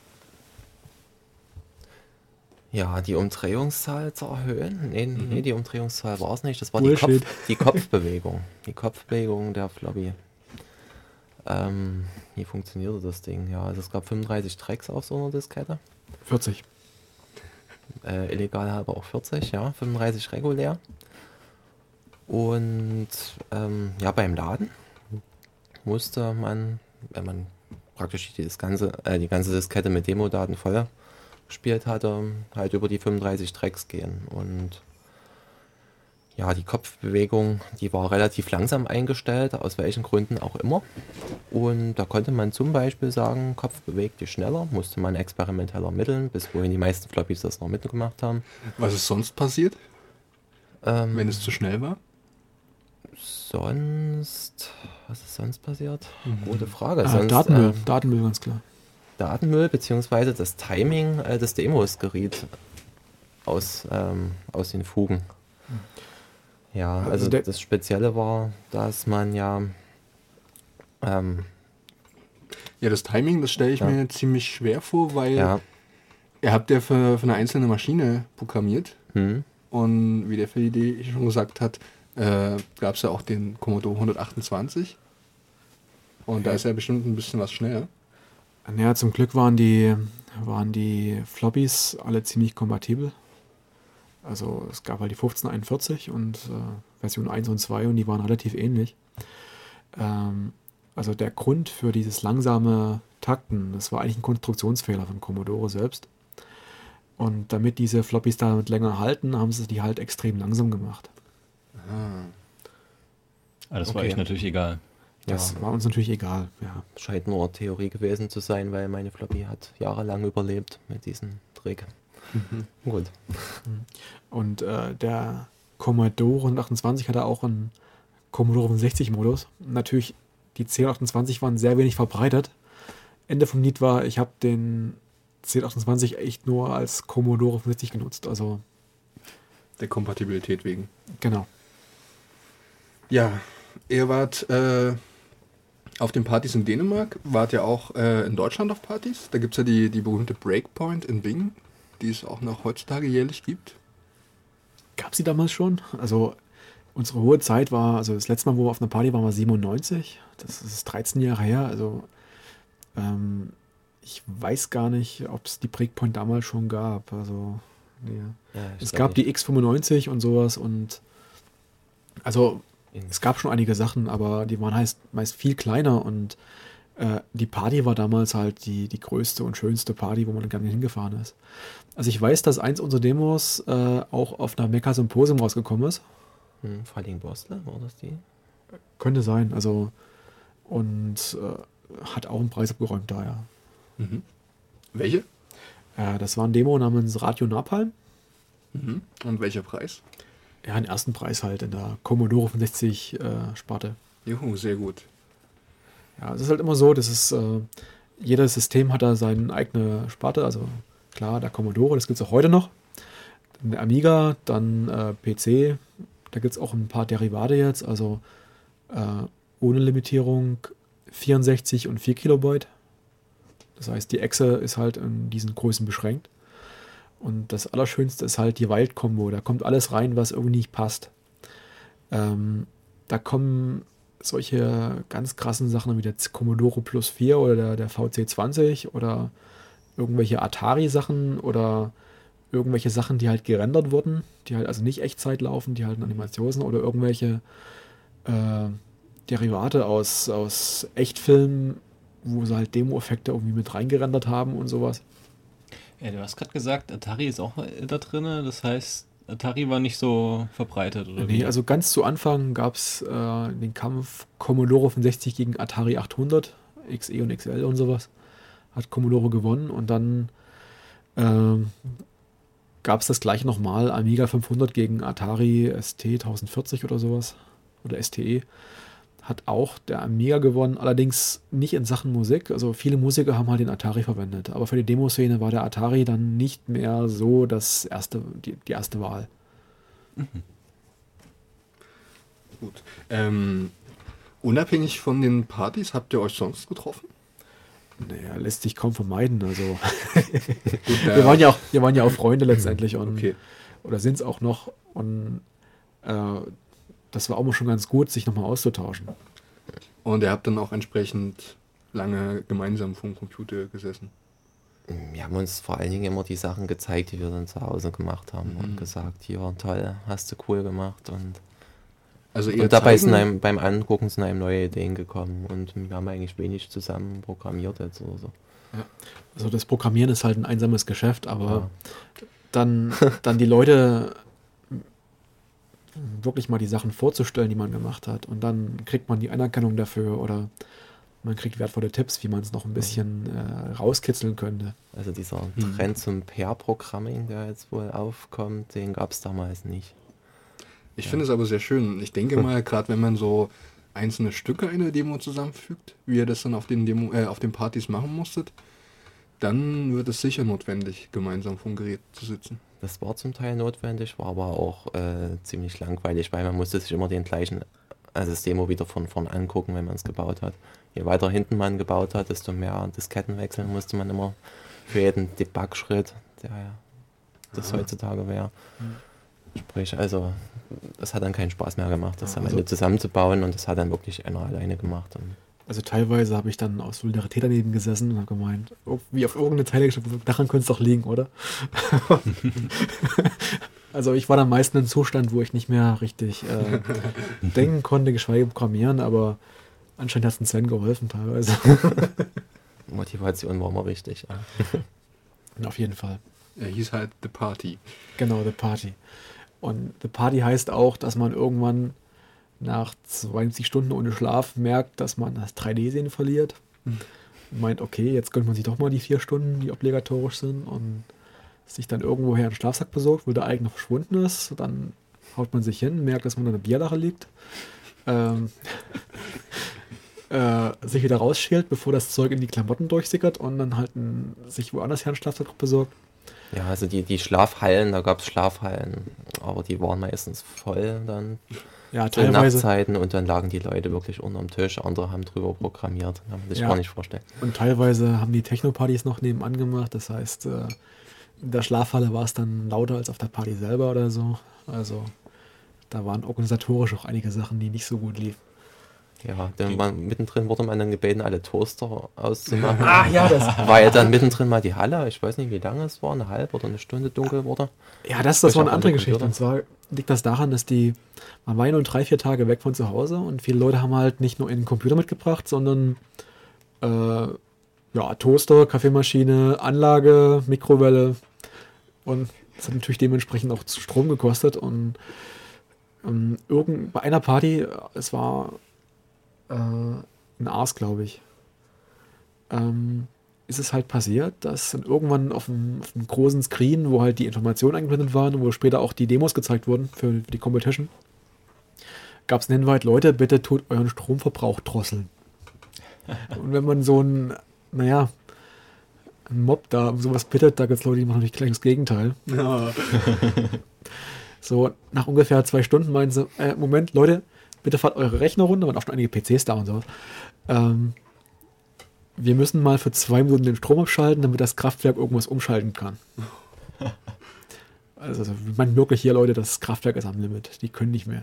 Ja, die Umdrehungszahl zu erhöhen? Nee, mhm. nee die Umdrehungszahl war es nicht. Das war die, Bullshit. Kopf, die Kopfbewegung. Die Kopfbewegung der Floppy. Ähm, wie funktionierte das Ding? Ja, also es gab fünfunddreißig Tracks auf so einer Diskette. vierzig. Äh, illegal halber auch vierzig, ja. fünfunddreißig regulär. Und ähm, ja, beim Laden musste man, wenn man praktisch die, das ganze, äh, die ganze Diskette mit Demo-Daten voll gespielt hatte, halt über die fünfunddreißig Tracks gehen. Und Ja, die Kopfbewegung, die war relativ langsam eingestellt, aus welchen Gründen auch immer. Und da konnte man zum Beispiel sagen, Kopf bewegt dich schneller, musste man experimentell ermitteln, bis wohin die meisten Floppies das noch mitgemacht haben. Was ist sonst passiert, Ähm, wenn es zu schnell war? Sonst, was ist sonst passiert? Mhm. Gute Frage. Ah, sonst, Datenmüll, ähm, Datenmüll, ganz klar. Datenmüll beziehungsweise das Timing äh, des Demos geriet aus, ähm, aus den Fugen. Ja, Also also der- das Spezielle war, dass man ja ähm, Ja, das Timing, das stelle ich Ja. mir ziemlich schwer vor, weil ja, ihr habt ja für, für eine einzelne Maschine programmiert. hm, Und wie der Feli schon gesagt hat, äh, gab es ja auch den Commodore hundertachtundzwanzig. Und da ist ja bestimmt ein bisschen was schneller. Naja, zum Glück waren die, waren die Floppies alle ziemlich kompatibel. Also es gab halt die fünfzehnhunderteinundvierzig und äh, Version eins und zwei und die waren relativ ähnlich. Ähm, also der Grund für dieses langsame Takten, das war eigentlich ein Konstruktionsfehler von Commodore selbst. Und damit diese Floppies damit länger halten, haben sie die halt extrem langsam gemacht. Ah. Aber das war Okay. euch natürlich egal. Das ja, war uns natürlich egal. Ja. scheint nur Theorie gewesen zu sein, weil meine Floppy hat jahrelang überlebt mit diesem Trick. Gut. Und äh, der Commodore hundertachtundzwanzig hatte auch einen Commodore fünfundsechzig-Modus. Natürlich, die zehn achtundzwanzig waren sehr wenig verbreitet. Ende vom Lied war, ich habe den zehn achtundzwanzig echt nur als Commodore fünfundsiebzig genutzt. Also, Der Kompatibilität wegen. genau. Ja, ihr wart äh, auf den Partys in Dänemark, wart ja auch äh, in Deutschland auf Partys. Da gibt es ja die, die berühmte Breakpoint in Bingen, die es auch noch heutzutage jährlich gibt. Gab sie damals schon? Also, unsere hohe Zeit war, also das letzte Mal, wo wir auf einer Party waren, war siebenundneunzig. Das ist dreizehn Jahre her. Also, ähm, ich weiß gar nicht, ob es die Breakpoint damals schon gab. Also, nee. Ja, ich Es glaub gab nicht. die X fünfundneunzig und sowas und also In- es gab schon einige Sachen, aber die waren heißt, meist viel kleiner und äh, die Party war damals halt die, die größte und schönste Party, wo man gerne hingefahren ist. Also ich weiß, dass eins unserer Demos äh, auch auf einer Mecca Symposium rausgekommen ist. Hm, Falling Bostle, war das die? Könnte sein, also und äh, hat auch einen Preis abgeräumt da, ja. Mhm. Welche? Äh, das war ein Demo namens Radio Napalm. Mhm. Und welcher Preis? Ja, einen ersten Preis halt in der Commodore fünfundsechzig äh, Sparte. Juhu, sehr gut. Ja, es ist halt immer so, dass es, äh, jedes System hat da seine eigene Sparte, also klar, der Commodore, das gibt es auch heute noch. Dann der Amiga, dann äh, P C, da gibt es auch ein paar Derivate jetzt, also äh, ohne Limitierung vierundsechzig und vier Kilobyte. Das heißt, die Echse ist halt in diesen Größen beschränkt. Und das Allerschönste ist halt die Wild-Kombo. Da kommt alles rein, was irgendwie nicht passt. Ähm, da kommen solche ganz krassen Sachen wie der Commodore Plus vier oder der, der V C zwanzig oder irgendwelche Atari-Sachen oder irgendwelche Sachen, die halt gerendert wurden, die halt also nicht Echtzeit laufen, die halt in Animation sind oder irgendwelche äh, Derivate aus, aus Echtfilmen, wo sie halt Demo-Effekte irgendwie mit reingerendert haben und sowas. Ja, du hast gerade gesagt, Atari ist auch äh, da drin. Das heißt, Atari war nicht so verbreitet, oder Nee, wie? also ganz zu Anfang gab es äh, den Kampf Commodore fünfundsechzig gegen Atari achthundert, X E und X L und sowas. Hat Commodore gewonnen und dann ähm, gab es das gleiche nochmal, Amiga fünfhundert gegen Atari S T tausendvierzig oder sowas. Oder S T E. Hat auch der Amiga gewonnen, allerdings nicht in Sachen Musik. Also viele Musiker haben halt den Atari verwendet. Aber für die Demoszene war der Atari dann nicht mehr so das erste, die, die erste Wahl. Gut. Ähm, unabhängig von den Partys, habt ihr euch sonst getroffen? Naja, lässt sich kaum vermeiden. Also Gut, wir waren ja auch, wir waren ja auch Freunde letztendlich und Okay. oder sind es auch noch und äh, das war auch mal schon ganz gut, sich nochmal auszutauschen. Und ihr habt dann auch entsprechend lange gemeinsam vor dem Computer gesessen. Wir haben uns vor allen Dingen immer die Sachen gezeigt, die wir dann zu Hause gemacht haben Mhm. und gesagt, hier, toll, hast du cool gemacht und, Also eher und dabei zeigen- sind einem, beim Angucken sind einem neue Ideen gekommen und wir haben eigentlich wenig zusammen programmiert jetzt oder so. Also das Programmieren ist halt ein einsames Geschäft, aber Ja. dann, dann die Leute, wirklich mal die Sachen vorzustellen, die man gemacht hat. Und dann kriegt man die Anerkennung dafür oder man kriegt wertvolle Tipps, wie man es noch ein bisschen äh, rauskitzeln könnte. Also dieser Hm. Trend zum Pair-Programming, der jetzt wohl aufkommt, den gab es damals nicht. Ich Ja. finde es aber sehr schön. Ich denke mal, gerade wenn man so einzelne Stücke einer Demo zusammenfügt, wie ihr das dann auf den Demo, äh, auf den Partys machen musstet, dann wird es sicher notwendig, gemeinsam vom Gerät zu sitzen. Das war zum Teil notwendig, war aber auch äh, ziemlich langweilig, weil man musste sich immer den gleichen, also das Demo wieder von vorn angucken, wenn man es gebaut hat. Je weiter hinten man gebaut hat, desto mehr Disketten wechseln musste man immer für jeden Debug-Schritt, der ja das Ah. heutzutage wäre. Sprich, also das hat dann keinen Spaß mehr gemacht, das Ja, am also- Ende zusammenzubauen und das hat dann wirklich einer alleine gemacht. Und Also teilweise habe ich dann aus Solidarität daneben gesessen und habe gemeint, oh, wie auf irgendeine Teile geschrieben, daran könnte es doch liegen, oder? Also ich war dann meist in einem Zustand, wo ich nicht mehr richtig äh, denken konnte, geschweige programmieren, aber anscheinend hat es Sven geholfen teilweise. Motivation war immer wichtig. Ja. Auf jeden Fall. Er hieß halt The Party. Genau, The Party. Und The Party heißt auch, dass man irgendwann nach zweiundsiebzig Stunden ohne Schlaf merkt, dass man das drei D-Sehen verliert. Mhm. Und meint, okay, jetzt gönnt man sich doch mal die vier Stunden, die obligatorisch sind und sich dann irgendwoher einen Schlafsack besorgt, wo der eigene verschwunden ist. Dann haut man sich hin, merkt, dass man in einer Bierlache liegt. Ähm, äh, sich wieder rausschält, bevor das Zeug in die Klamotten durchsickert und dann halt ein, sich woanders her einen Schlafsack besorgt. Ja, also die, die Schlafhallen, da gab es Schlafhallen, aber die waren meistens voll dann Ja, zu den teilweise. Nachtzeiten und dann lagen die Leute wirklich unterm Tisch, andere haben drüber programmiert, kann man sich Ja. gar nicht vorstellen. Und teilweise haben die Techno-Partys noch nebenan gemacht. Das heißt, äh, in der Schlafhalle war es dann lauter als auf der Party selber oder so. Also da waren organisatorisch auch einige Sachen, die nicht so gut liefen. Ja, dann war, mittendrin wurde man dann gebeten, alle Toaster auszumachen. Ah, ja, das. Weil dann mittendrin mal die Halle, ich weiß nicht, wie lange es war, eine halbe oder eine Stunde dunkel wurde. Ja, das, das Ich war eine hab andere andere Geschichte. Und Computer. zwar liegt das daran, dass die, man war ja nur drei, vier Tage weg von zu Hause und viele Leute haben halt nicht nur einen Computer mitgebracht, sondern äh, ja, Toaster, Kaffeemaschine, Anlage, Mikrowelle und das hat natürlich dementsprechend auch Strom gekostet und ähm, irgend, bei einer Party, äh, es war äh, ein Ars, glaube ich, ähm, ist es halt passiert, dass dann irgendwann auf dem, auf dem großen Screen, wo halt die Informationen eingeblendet waren und wo später auch die Demos gezeigt wurden für, für die Competition, gab es einen Hinweis, Leute, bitte tut euren Stromverbrauch drosseln. Und wenn man so ein, naja, ein Mob da um sowas bittet, da gibt es Leute, die machen natürlich gleich das Gegenteil. Ja. So, nach ungefähr zwei Stunden meinen sie, äh, Moment, Leute, bitte fahrt eure Rechner runter, waren auch schon einige P Cs da und so. Ähm, wir müssen mal für zwei Minuten den Strom abschalten, damit das Kraftwerk irgendwas umschalten kann. Also, ich meine wirklich hier, Leute, das Kraftwerk ist am Limit. Die können nicht mehr.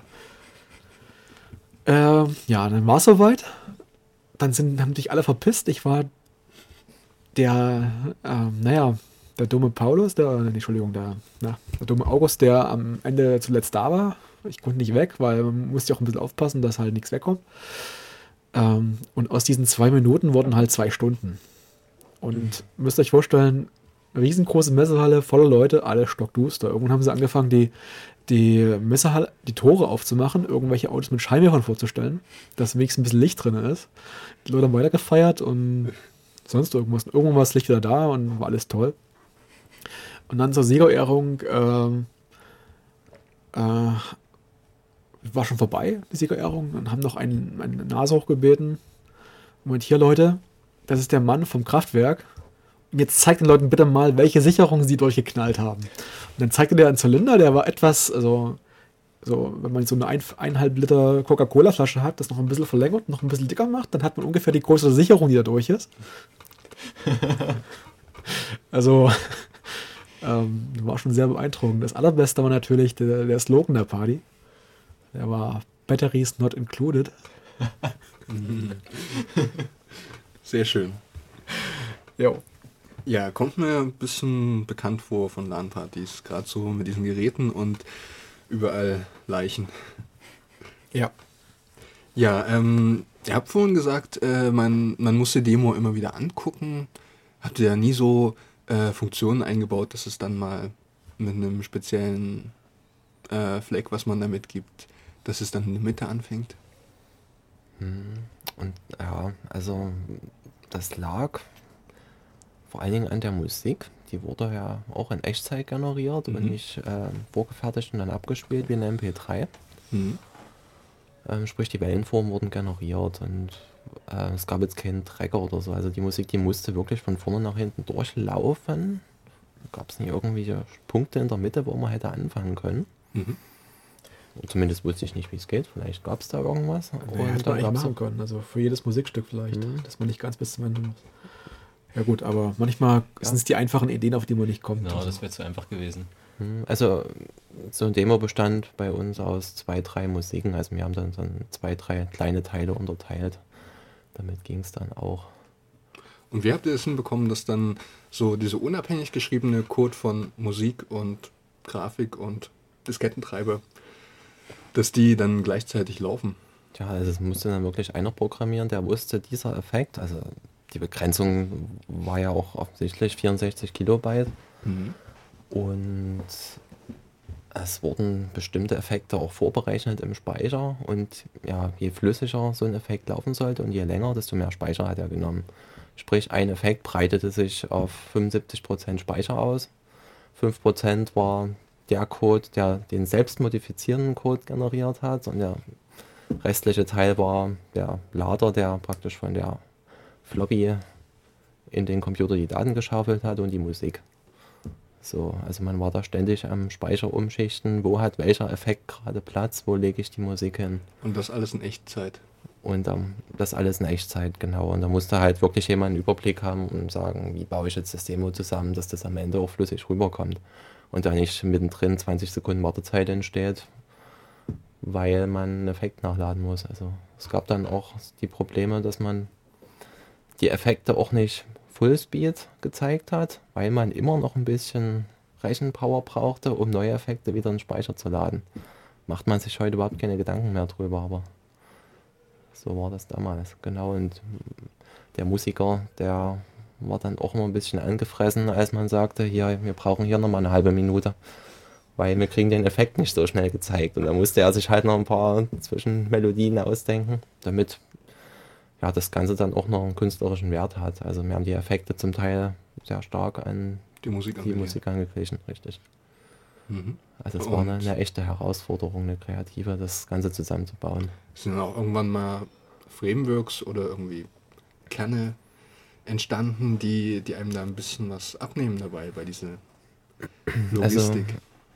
Ähm, ja, dann war es soweit. Dann sind, haben sich alle verpisst. Ich war der, ähm, naja, der dumme Paulus, der, nee, Entschuldigung, der, na, der dumme August, der am Ende zuletzt da war. Ich konnte nicht weg, weil man musste ja auch ein bisschen aufpassen, dass halt nichts wegkommt. Ähm, und aus diesen zwei Minuten wurden halt zwei Stunden. Und müsst euch vorstellen, riesengroße Messehalle, voller Leute, alle stockduster. Irgendwann haben sie angefangen, die, die Messehalle, die Tore aufzumachen, irgendwelche Autos mit Scheinwerfern vorzustellen, dass wenigstens ein bisschen Licht drin ist. Die Leute haben weiter gefeiert und sonst irgendwas. Und irgendwann war das Licht wieder da und war alles toll. Und dann zur Siegerehrung ähm, äh, war schon vorbei, die Siegerehrung, und haben noch einen, eine Nase hochgebeten. Und hier, Leute, das ist der Mann vom Kraftwerk. Und jetzt zeigt den Leuten bitte mal, welche Sicherungen sie durchgeknallt haben. Und dann zeigte der einen Zylinder, der war etwas, also, so, wenn man so eine ein, eineinhalb Liter Coca-Cola-Flasche hat, das noch ein bisschen verlängert, noch ein bisschen dicker macht, dann hat man ungefähr die größte Sicherung, die da durch ist. Also, ähm, war schon sehr beeindruckend. Das Allerbeste war natürlich der, der Slogan der Party. Der war Batteries not included. Sehr schön. Jo. Ja, kommt mir ein bisschen bekannt vor von LAN-Partys, gerade so mit diesen Geräten und überall Leichen. Ja. Ja, ähm, ihr habt vorhin gesagt, äh, man, man muss die Demo immer wieder angucken. Habt ihr ja nie so äh, Funktionen eingebaut, dass es dann mal mit einem speziellen äh, Fleck, was man damit gibt, dass es dann in der Mitte anfängt? Und ja, also das lag vor allen Dingen an der Musik. Die wurde ja auch in Echtzeit generiert Mhm. und nicht äh, vorgefertigt und dann abgespielt wie eine M P drei. Mhm. Ähm, sprich, die Wellenformen wurden generiert und äh, es gab jetzt keinen Tracker oder so. Also die Musik, die musste wirklich von vorne nach hinten durchlaufen. Da gab es nicht irgendwelche Punkte in der Mitte, wo man hätte anfangen können. Mhm. Zumindest wusste ich nicht, wie es geht. Vielleicht gab es da irgendwas. Nee, Und hätte man dann eigentlich gab's machen können. Also für jedes Musikstück vielleicht, Mhm. dass man nicht ganz bis zum Ende muss. Ja gut, aber manchmal Ja. sind es die einfachen Ideen, auf die man nicht kommt. Genau, Also, das wäre zu einfach gewesen. Hm, Also so ein Demo bestand bei uns aus zwei, drei Musiken. Also wir haben dann, dann zwei, drei kleine Teile unterteilt. Damit ging es dann auch. Und wie habt ihr es hinbekommen, dass dann so diese unabhängig geschriebene Code von Musik und Grafik und Diskettentreiber, dass die dann gleichzeitig laufen? Tja, also es musste dann wirklich einer programmieren, der wusste, dieser Effekt, also die Begrenzung war ja auch offensichtlich vierundsechzig Kilobyte. Mhm. Und es wurden bestimmte Effekte auch vorberechnet im Speicher und ja, je flüssiger so ein Effekt laufen sollte und je länger, desto mehr Speicher hat er genommen. Sprich, ein Effekt breitete sich auf fünfundsiebzig Prozent Speicher aus, fünf Prozent war der Code, der den selbst modifizierenden Code generiert hat und der restliche Teil war der Lader, der praktisch von der Floppy in den Computer die Daten geschaufelt hat und die Musik. So, also man war da ständig am Speicher umschichten, wo hat welcher Effekt gerade Platz, wo lege ich die Musik hin. Und das alles in Echtzeit. Und ähm, das alles in Echtzeit, genau. Und da musste halt wirklich jemand einen Überblick haben und sagen, wie baue ich jetzt das Demo zusammen, dass das am Ende auch flüssig rüberkommt. Und da nicht mittendrin zwanzig Sekunden Wartezeit entsteht, weil man einen Effekt nachladen muss. Also es gab dann auch die Probleme, dass man die Effekte auch nicht Fullspeed gezeigt hat, weil man immer noch ein bisschen Rechenpower brauchte, um neue Effekte wieder in den Speicher zu laden. Macht man sich heute überhaupt keine Gedanken mehr drüber, aber so war das damals, genau. Und der Musiker, der war dann auch immer ein bisschen angefressen, als man sagte, hier, wir brauchen hier nochmal eine halbe Minute, weil wir kriegen den Effekt nicht so schnell gezeigt. Und da musste er sich halt noch ein paar Zwischenmelodien ausdenken, damit ja, das Ganze dann auch noch einen künstlerischen Wert hat. Also wir haben die Effekte zum Teil sehr stark an Die Musik die angelehnt. Musik angeglichen, richtig. Mhm. Also es war eine, Und- eine echte Herausforderung, eine kreative, das Ganze zusammenzubauen. Sind auch irgendwann mal Frameworks oder irgendwie Kerne entstanden, die, die einem da ein bisschen was abnehmen dabei bei dieser Logistik?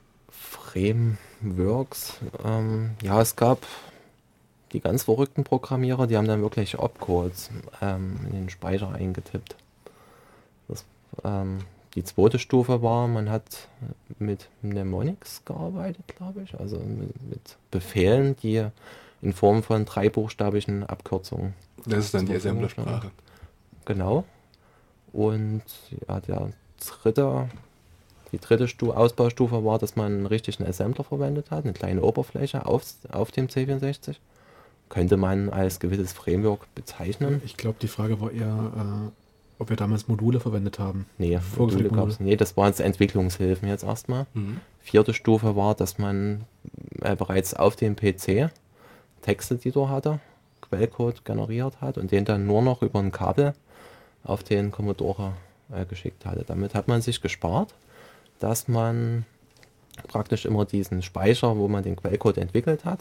Frameworks, ähm, ja, es gab die ganz verrückten Programmierer, die haben dann wirklich Opcodes ähm, in den Speicher eingetippt. Das, ähm, die zweite Stufe war, man hat mit Mnemonics gearbeitet, glaube ich, also mit, mit Befehlen, die in Form von dreibuchstabigen Abkürzungen. Das ist dann die zur Verfügung Assemblersprache. Genau. Und ja, der dritte, die dritte Stu Ausbaustufe war, dass man einen richtigen Assembler verwendet hat, eine kleine Oberfläche auf, auf dem C vierundsechzig. Könnte man als gewisses Framework bezeichnen. ich glaube, die Frage war eher, äh, ob wir damals Module verwendet haben. Nee, Module Vorgefertigte gab's, Module. nee, das waren jetzt Entwicklungshilfen jetzt erstmal. Mhm. Vierte Stufe war, dass man äh, bereits auf dem P C Texteditor hatte, Quellcode generiert hat und den dann nur noch über ein Kabel auf den Commodore äh, geschickt hatte. Damit hat man sich gespart, dass man praktisch immer diesen Speicher, wo man den Quellcode entwickelt hat,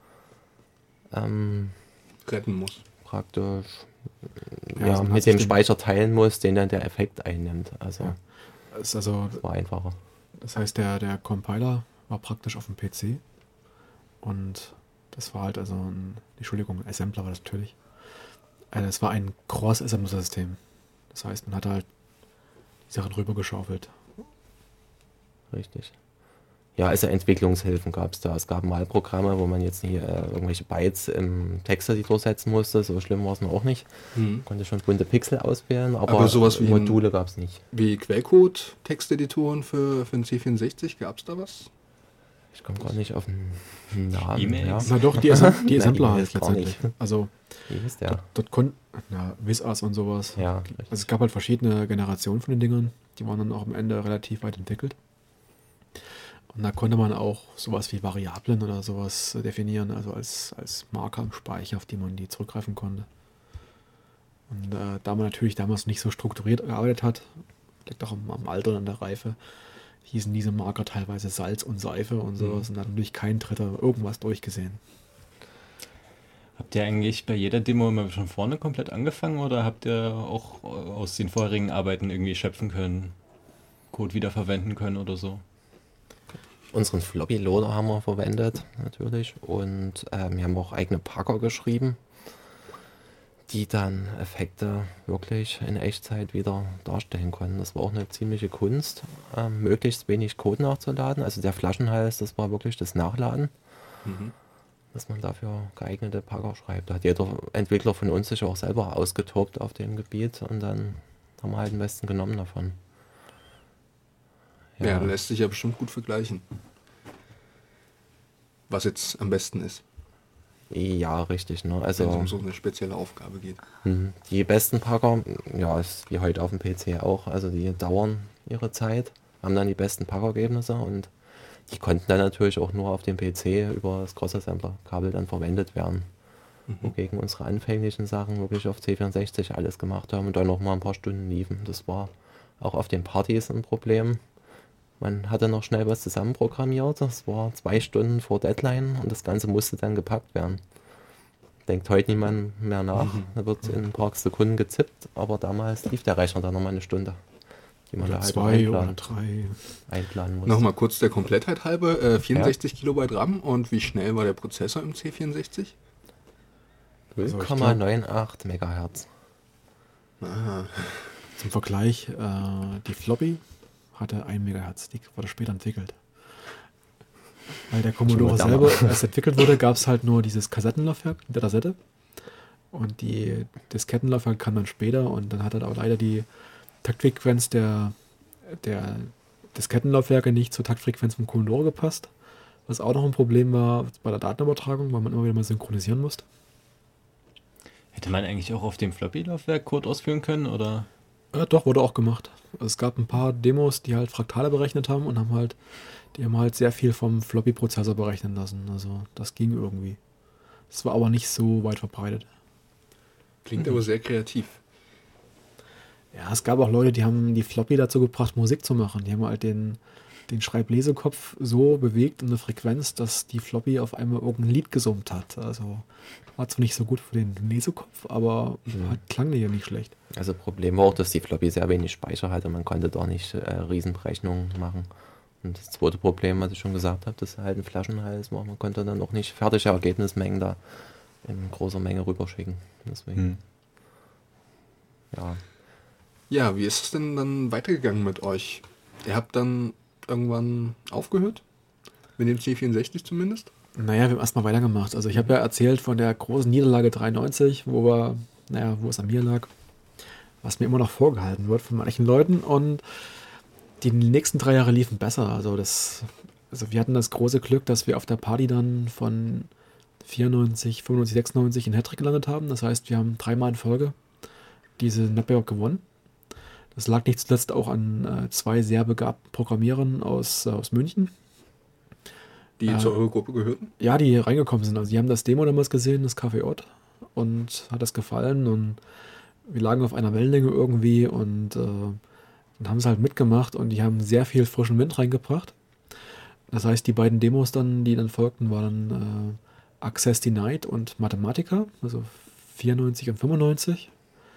ähm, Retten muss. praktisch Ja, ja, also man hat mit sich dem den- Speicher teilen muss, den dann der Effekt einnimmt. Also Ja. Das ist also, war einfacher. das heißt, der, der Compiler war praktisch auf dem P C und das war halt also ein, Entschuldigung, Assembler war das natürlich. Äh, Das war ein Cross-Assembler-System. Das heißt, man hat halt die Sachen rübergeschaufelt. Richtig. Ja, also Entwicklungshilfen gab es da. Es gab Malprogramme, wo man jetzt nicht äh, irgendwelche Bytes im Texteditor setzen musste. So schlimm war es noch auch nicht. Mhm. Konnte schon bunte Pixel auswählen, aber, Aber sowas wie ein- Module gab es nicht. Wie Quellcode-Texteditoren für, für den C vierundsechzig, gab es da was? Ich komme gar nicht auf den Namen. E-Mails? Ja. Na doch, die, Assem die Nein, Assembler die halt ist gar letztendlich. nicht. Also Wie hieß der? dort, dort konnten, na, WizAs und sowas. Ja, Also es gab halt verschiedene Generationen von den Dingern. Die waren dann auch am Ende relativ weit entwickelt. Und da konnte man auch sowas wie Variablen oder sowas definieren, also als, als Marker im Speicher, auf die man die zurückgreifen konnte. Und äh, da man natürlich damals nicht so strukturiert gearbeitet hat, liegt auch am, am Alter und an der Reife, hießen diese Marker teilweise Salz und Seife und sowas. Mhm. Und da hat natürlich kein Dritter irgendwas durchgesehen. Habt ihr eigentlich bei jeder Demo immer schon vorne komplett angefangen oder habt ihr auch aus den vorherigen Arbeiten irgendwie schöpfen können, Code wiederverwenden können oder so? Unseren Floppy-Loader haben wir verwendet, natürlich. Und äh, wir haben auch eigene Packer geschrieben, die dann Effekte wirklich in Echtzeit wieder darstellen konnten. Das war auch eine ziemliche Kunst, äh, möglichst wenig Code nachzuladen. Also der Flaschenhals, das war wirklich das Nachladen, mhm. dass man dafür geeignete Packer schreibt. Da hat jeder Entwickler von uns sich auch selber ausgetobt auf dem Gebiet und dann haben wir halt den besten genommen davon. Ja, ja, lässt sich ja bestimmt gut vergleichen, was jetzt am besten ist. Ja, richtig. Ne? Also, wenn es um so eine spezielle Aufgabe geht. Die besten Packer, ja, ist wie heute auf dem P C auch, also die dauern ihre Zeit, haben dann die besten Packergebnisse und die konnten dann natürlich auch nur auf dem P C über das Cross-Assembler-Kabel dann verwendet werden. Mhm. Wogegen unsere anfänglichen Sachen wirklich auf C vierundsechzig alles gemacht haben und dann noch mal ein paar Stunden liefen. Das war auch auf den Partys ein Problem. Man hatte noch schnell was zusammenprogrammiert, das war zwei Stunden vor Deadline und das Ganze musste dann gepackt werden. Denkt heute niemand mehr nach, mhm. da wird in ein paar Sekunden gezippt, aber damals lief der Rechner dann nochmal eine Stunde, die man oder da halt zwei einplanen, oder drei einplanen musste. Nochmal kurz der Komplettheit halber, äh, vierundsechzig ja. Kilobyte RAM und wie schnell war der Prozessor im C vierundsechzig? null Komma achtundneunzig Megahertz. Aha. Zum Vergleich, äh, die Floppy hatte ein Megahertz, die wurde später entwickelt. Weil der Commodore selber, als es entwickelt wurde, gab es halt nur dieses Kassettenlaufwerk mit der Kassette. Und die Diskettenlaufwerk kam dann später und dann hat halt aber leider die Taktfrequenz der, der Diskettenlaufwerke nicht zur Taktfrequenz vom Commodore gepasst. Was auch noch ein Problem war bei der Datenübertragung, weil man immer wieder mal synchronisieren musste. Hätte man eigentlich auch auf dem Floppy-Laufwerk Code ausführen können, oder? Ja, doch, wurde auch gemacht. Also es gab ein paar Demos, die halt Fraktale berechnet haben und haben halt, die haben halt sehr viel vom Floppy-Prozessor berechnen lassen. Also das ging irgendwie. Es war aber nicht so weit verbreitet. Klingt mhm. aber sehr kreativ. Ja, es gab auch Leute, die haben die Floppy dazu gebracht, Musik zu machen. Die haben halt den, den Schreiblesekopf so bewegt in der Frequenz, dass die Floppy auf einmal irgendein Lied gesummt hat. Also war zwar nicht so gut für den Lesekopf, aber mhm. halt klang der ja nicht schlecht. Also Problem war auch, dass die Floppy sehr wenig Speicher hatte. Man konnte da nicht äh, Riesenberechnungen machen. Und das zweite Problem, was ich schon gesagt habe, dass halt ein Flaschenhals war. Man konnte dann auch nicht fertige Ergebnismengen da in großer Menge rüberschicken. Deswegen, mhm. ja. Ja, wie ist es denn dann weitergegangen mit euch? Ihr habt dann irgendwann aufgehört? Mit dem C vierundsechzig zumindest? Naja, wir haben erstmal weitergemacht. Also ich habe ja erzählt von der großen Niederlage dreiundneunzig, wo wir, naja, wo es an mir lag, was mir immer noch vorgehalten wird von manchen Leuten. Und die nächsten drei Jahre liefen besser. Also das, also wir hatten das große Glück, dass wir auf der Party dann von vierundneunzig, fünfundneunzig, sechsundneunzig in Hattrick gelandet haben. Das heißt, wir haben dreimal in Folge diese Netzwerk gewonnen. Das lag nicht zuletzt auch an äh, zwei sehr begabten Programmierern aus, äh, aus München. Die äh, zu eurer Gruppe gehörten? Ja, die reingekommen sind. Also die haben das Demo damals gesehen, das Café Ott, und hat das gefallen und wir lagen auf einer Wellenlänge irgendwie und äh, dann haben sie halt mitgemacht und die haben sehr viel frischen Wind reingebracht. Das heißt, die beiden Demos dann, die dann folgten, waren äh, Access Denied und Mathematica, also vierundneunzig und fünfundneunzig.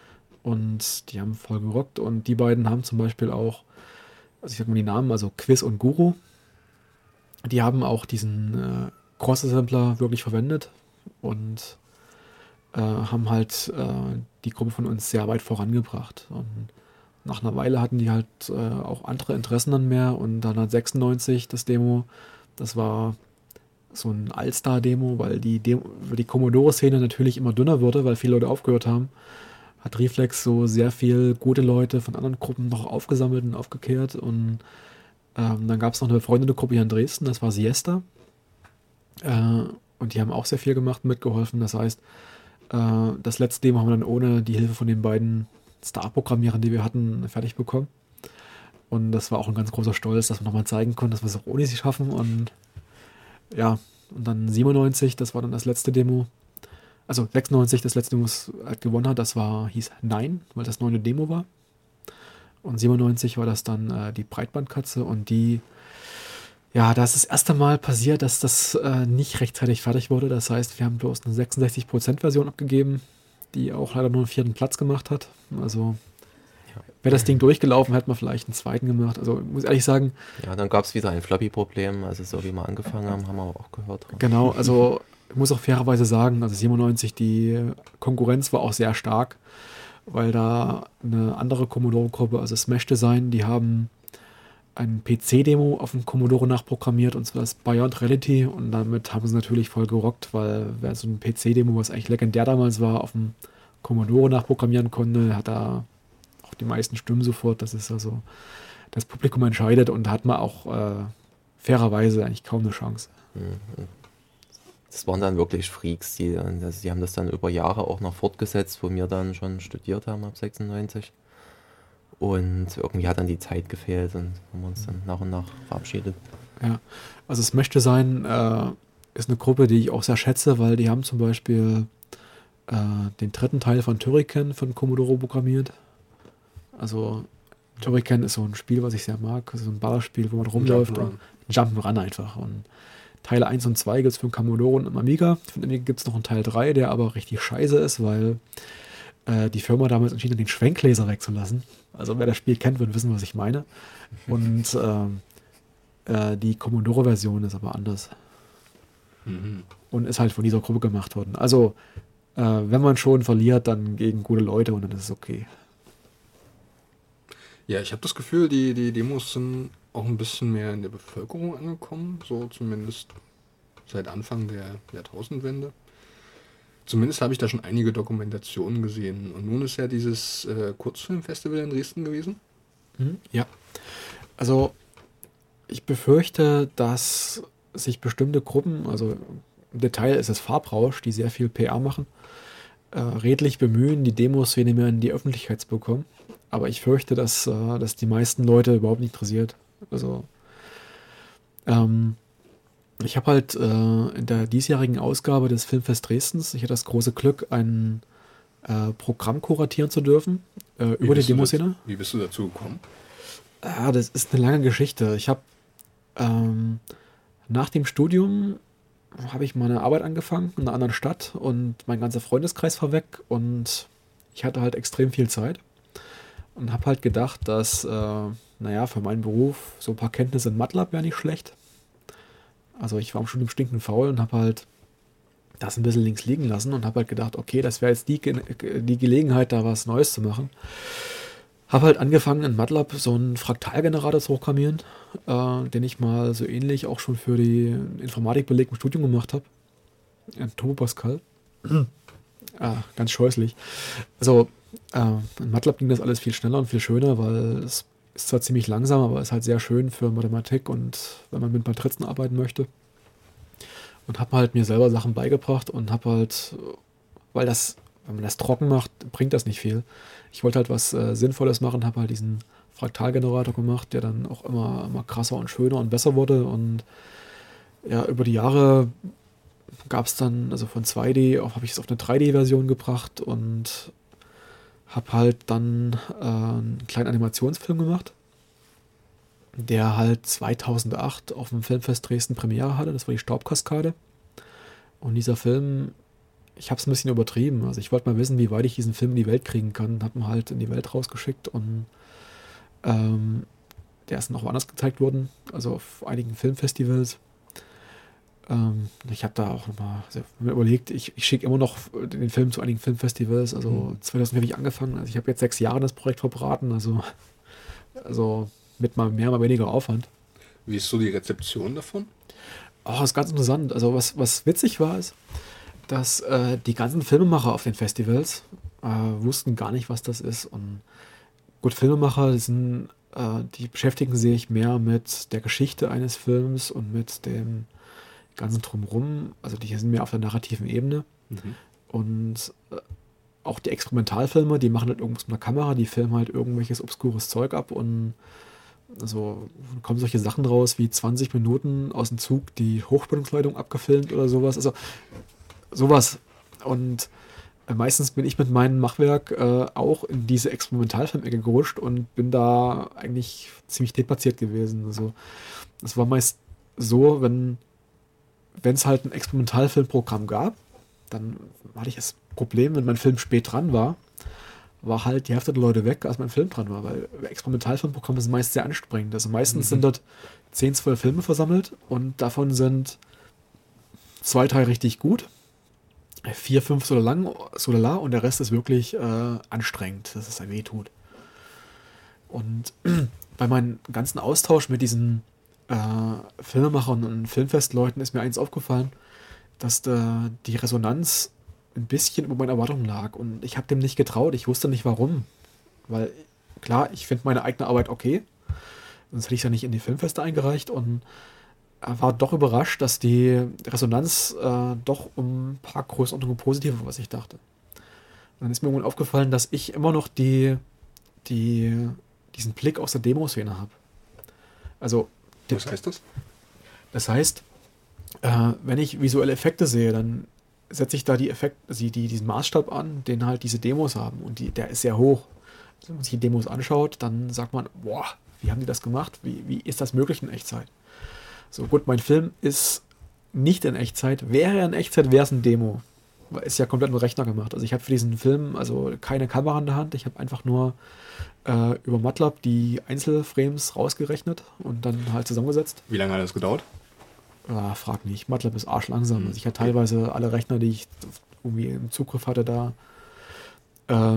Und die haben voll gerockt und die beiden haben zum Beispiel auch, also ich sag mal die Namen, also Quiz und Guru, die haben auch diesen äh, Cross-Assembler wirklich verwendet und äh, haben halt äh, die Gruppe von uns sehr weit vorangebracht. Und nach einer Weile hatten die halt äh, auch andere Interessen dann mehr und dann hat sechsundneunzig das Demo, das war so ein All-Star-Demo, weil die, Demo, die Commodore-Szene natürlich immer dünner wurde, weil viele Leute aufgehört haben, hat Reflex so sehr viel gute Leute von anderen Gruppen noch aufgesammelt und aufgekehrt und ähm, dann gab es noch eine befreundete Gruppe hier in Dresden, das war Siesta äh, und die haben auch sehr viel gemacht und mitgeholfen, das heißt, äh, das letzte Demo haben wir dann ohne die Hilfe von den beiden Star-Programmierern, die wir hatten, fertig bekommen Und das war auch ein ganz großer Stolz, dass wir nochmal zeigen konnten, dass wir es auch ohne sie schaffen. Und ja, und dann siebenundneunzig, das war dann das letzte Demo. Also sechsundneunzig, das letzte Demo, was halt gewonnen hat, das war, hieß Nein, weil das neunte Demo war. Und siebenundneunzig war das dann äh, die Breitbandkatze und die, ja, da ist das erste Mal passiert, dass das äh, nicht rechtzeitig fertig wurde. Das heißt, wir haben bloß eine sechsundsechzig Prozent Version abgegeben, die auch leider nur einen vierten Platz gemacht hat. Also wäre das Ding durchgelaufen, hätte man vielleicht einen zweiten gemacht. Also ich muss ehrlich sagen. Ja, dann gab es wieder ein Floppy-Problem. Also so wie wir angefangen haben, haben wir auch gehört. Genau, also ich muss auch fairerweise sagen, also siebenundneunzig, die Konkurrenz war auch sehr stark, weil da eine andere Commodore-Gruppe, also Smash Design, die haben ein P C-Demo auf dem Commodore nachprogrammiert, und zwar das Beyond Reality, und damit haben sie natürlich voll gerockt, weil wer so ein P C-Demo, was eigentlich legendär damals war, auf dem Commodore nachprogrammieren konnte, hat da auch die meisten Stimmen sofort. Das ist also, das Publikum entscheidet, und da hat man auch äh, fairerweise eigentlich kaum eine Chance. Das waren dann wirklich Freaks, die, also die haben das dann über Jahre auch noch fortgesetzt, wo wir dann schon studiert haben ab sechsundneunzig. Und irgendwie hat dann die Zeit gefehlt und haben uns dann nach und nach verabschiedet. Ja, also Smash Design äh, ist eine Gruppe, die ich auch sehr schätze, weil die haben zum Beispiel äh, den dritten Teil von Turrican von Commodore programmiert. Also Turrican ist so ein Spiel, was ich sehr mag. So ein Ballerspiel, wo man rumläuft. Jump'n'Run. Jump'n'Run einfach. Und Teile eins und zwei gibt es für Commodore und Amiga. Von Amiga gibt es noch einen Teil drei, der aber richtig scheiße ist, weil äh, die Firma damals entschieden hat, den Schwenklaser wegzulassen. Also wer das Spiel kennt, wird wissen, was ich meine. Und äh, äh, die Commodore-Version ist aber anders. Mhm. Und ist halt von dieser Gruppe gemacht worden. Also äh, wenn man schon verliert, dann gegen gute Leute, und dann ist es okay. Ja, ich habe das Gefühl, die, die Demos sind auch ein bisschen mehr in der Bevölkerung angekommen, so zumindest seit Anfang der Jahrtausendwende. Zumindest habe ich da schon einige Dokumentationen gesehen. Und nun ist ja dieses äh, Kurzfilmfestival in Dresden gewesen. Mhm. Ja. Also ich befürchte, dass sich bestimmte Gruppen, also im Detail ist es Farbrausch, die sehr viel P R machen, äh, redlich bemühen, die Demoszene mehr in die Öffentlichkeit zu bekommen. Aber ich fürchte, dass äh, das die meisten Leute überhaupt nicht interessiert. Also ähm, ich habe halt äh, in der diesjährigen Ausgabe des Filmfest Dresdens, ich hatte das große Glück, ein äh, Programm kuratieren zu dürfen äh, über die bist du Demoszene. dazu- Wie bist du dazu gekommen? Ja, das ist eine lange Geschichte. Ich habe ähm, nach dem Studium habe ich meine Arbeit angefangen in einer anderen Stadt, und mein ganzer Freundeskreis war weg, und ich hatte halt extrem viel Zeit und habe halt gedacht, dass, äh, naja, für meinen Beruf so ein paar Kenntnisse in MATLAB wäre nicht schlecht. Also ich war am Studium stinkend faul und habe halt das ein bisschen links liegen lassen und habe halt gedacht, okay, das wäre jetzt die, Ge- die Gelegenheit, da was Neues zu machen. Habe halt angefangen, in MATLAB so einen Fraktalgenerator zu programmieren, äh, den ich mal so ähnlich auch schon für die Informatikbeleg im Studium gemacht habe. In Turbo Pascal. ah, ganz scheußlich. Also äh, in MATLAB ging das alles viel schneller und viel schöner, weil es ist zwar ziemlich langsam, aber ist halt sehr schön für Mathematik und wenn man mit Matrizen arbeiten möchte. Und habe halt mir selber Sachen beigebracht und habe halt, weil das, wenn man das trocken macht, bringt das nicht viel. Ich wollte halt was äh, Sinnvolles machen, habe halt diesen Fraktalgenerator gemacht, der dann auch immer, immer krasser und schöner und besser wurde. Und ja, über die Jahre gab es dann, also von zwei D auf habe ich es auf eine drei D-Version gebracht und habe halt dann äh, einen kleinen Animationsfilm gemacht, der halt zweitausendacht auf dem Filmfest Dresden Premiere hatte. Das war die Staubkaskade. Und dieser Film, ich habe es ein bisschen übertrieben. Also ich wollte mal wissen, wie weit ich diesen Film in die Welt kriegen kann. Habe ihn halt in die Welt rausgeschickt, und ähm, der ist noch woanders gezeigt worden, also auf einigen Filmfestivals. Ähm, ich habe da auch nochmal also mir überlegt, ich, ich schicke immer noch den Film zu einigen Filmfestivals. Also Mhm. zweitausend habe ich angefangen. Also ich habe jetzt sechs Jahre das Projekt verbraten. Also, also mit mal mehr, mal weniger Aufwand. Wie ist so die Rezeption davon? Oh, das ist ganz interessant. Also was, was witzig war, ist, dass äh, die ganzen Filmemacher auf den Festivals äh, wussten gar nicht, was das ist. Und gut, Filmemacher sind, äh, die beschäftigen sich mehr mit der Geschichte eines Films und mit dem ganzen Drumherum. Also die sind mehr auf der narrativen Ebene. Mhm. Und äh, auch die Experimentalfilme, die machen halt irgendwas mit einer Kamera, die filmen halt irgendwelches obskures Zeug ab und Also kommen solche Sachen draus wie zwanzig Minuten aus dem Zug die Hochspannungsleitung abgefilmt oder sowas. Also sowas. Und äh, meistens bin ich mit meinem Machwerk äh, auch in diese Experimentalfilmecke gerutscht und bin da eigentlich ziemlich deplatziert gewesen. Also es war meist so, wenn wenn es halt ein Experimentalfilmprogramm gab, dann hatte ich das Problem, wenn mein Film spät dran war, war halt die Hälfte der Leute weg, als mein Film dran war, weil Experimentalfilmprogramme sind meist sehr anstrengend. Also meistens mhm. sind dort zehn, zwölf Filme versammelt und davon sind zwei, drei richtig gut, vier, fünf so lang, so lala und der Rest ist wirklich äh, anstrengend, dass es einem weh tut. Und bei meinem ganzen Austausch mit diesen äh, Filmemachern und Filmfestleuten ist mir eins aufgefallen, dass da die Resonanz ein bisschen über meine Erwartungen lag und ich habe dem nicht getraut, ich wusste nicht warum, weil klar, ich finde meine eigene Arbeit okay, sonst hätte ich es ja nicht in die Filmfeste eingereicht und war doch überrascht, dass die Resonanz äh, doch um ein paar Größenordnungen positiver war, was ich dachte. Und dann ist mir irgendwann aufgefallen, dass ich immer noch die, die, diesen Blick aus der Demoszene habe. Also, was heißt das? Das heißt, äh, wenn ich visuelle Effekte sehe, dann setze ich da die Effekt, also die, diesen Maßstab an, den halt diese Demos haben. Und die, der ist sehr hoch. Also wenn man sich die Demos anschaut, dann sagt man, boah, wie haben die das gemacht? Wie, wie ist das möglich in Echtzeit? So gut, mein Film ist nicht in Echtzeit. Wäre er in Echtzeit, wäre es ein Demo. Weil ist ja komplett mit Rechner gemacht. Also ich habe für diesen Film also keine Kamera in der Hand. Ich habe einfach nur äh, über MATLAB die Einzelframes rausgerechnet und dann halt zusammengesetzt. Wie lange hat das gedauert? Ah, frag nicht. MATLAB ist arschlangsam. Also ich hatte teilweise alle Rechner, die ich irgendwie im Zugriff hatte, da äh,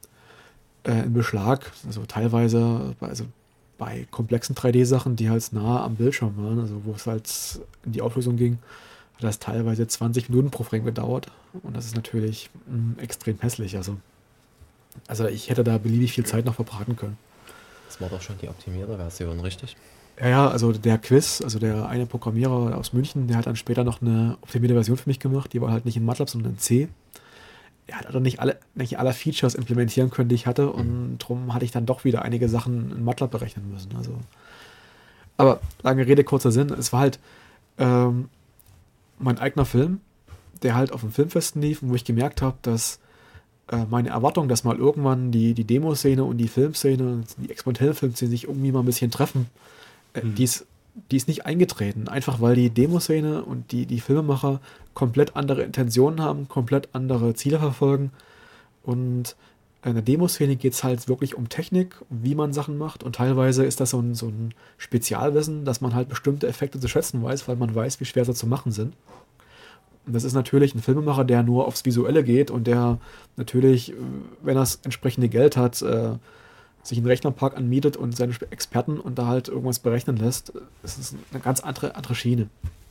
äh, in Beschlag. Also teilweise, also bei komplexen drei D-Sachen, die halt nah am Bildschirm waren, also wo es halt in die Auflösung ging, hat das teilweise zwanzig Minuten pro Frame gedauert. Und das ist natürlich mh, extrem hässlich. Also, also ich hätte da beliebig viel Zeit noch verbraten können. Das war doch schon die optimierte Version, richtig? Ja, ja, also der Quiz, also der eine Programmierer aus München, der hat dann später noch eine optimierte Version für mich gemacht. Die war halt nicht in MATLAB, sondern in C. Er hat also nicht alle, nicht alle Features implementieren können, die ich hatte. Und mhm. darum hatte ich dann doch wieder einige Sachen in MATLAB berechnen müssen. Also, aber lange Rede, kurzer Sinn. Es war halt ähm, mein eigener Film, der halt auf dem Filmfesten lief und wo ich gemerkt habe, dass äh, meine Erwartung, dass mal irgendwann die, die Demoszene und die Filmszene, die experimentelle Filmszene sich irgendwie mal ein bisschen treffen, äh, mhm. die, ist, die ist nicht eingetreten. Einfach weil die Demoszene und die, die Filmemacher komplett andere Intentionen haben, komplett andere Ziele verfolgen. Und in der Demoszene geht es halt wirklich um Technik, wie man Sachen macht. Und teilweise ist das so ein, so ein Spezialwissen, dass man halt bestimmte Effekte zu schätzen weiß, weil man weiß, wie schwer sie zu machen sind. Und das ist natürlich ein Filmemacher, der nur aufs Visuelle geht und der natürlich, wenn er das entsprechende Geld hat, äh, sich einen Rechnerpark anmietet und seine Experten und da halt irgendwas berechnen lässt. Das ist eine ganz andere, andere Schiene.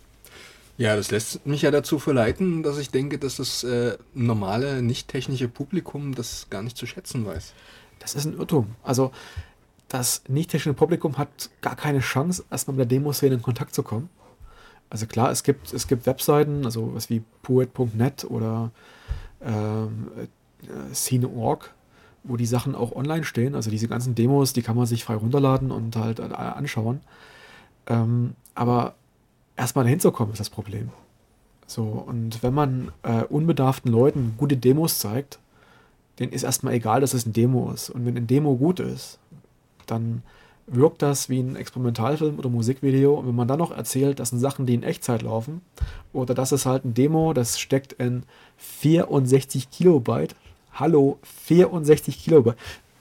Ja, das lässt mich ja dazu verleiten, dass ich denke, dass das äh, normale, nicht technische Publikum das gar nicht zu schätzen weiß. Das ist ein Irrtum. Also das nicht technische Publikum hat gar keine Chance, erstmal mit der Demoszene in Kontakt zu kommen. Also klar, es gibt, es gibt Webseiten, also was wie poet punkt net oder ähm, äh, Scene punkt org, wo die Sachen auch online stehen. Also diese ganzen Demos, die kann man sich frei runterladen und halt äh, anschauen. Ähm, aber erstmal dahin zu kommen, ist das Problem. So, und wenn man äh, unbedarften Leuten gute Demos zeigt, denen ist erstmal egal, dass es ein Demo ist. Und wenn ein Demo gut ist, dann wirkt das wie ein Experimentalfilm oder Musikvideo. Und wenn man dann noch erzählt, das sind Sachen, die in Echtzeit laufen, oder das ist halt ein Demo, das steckt in vierundsechzig Kilobyte, hallo, vierundsechzig Kilobyte,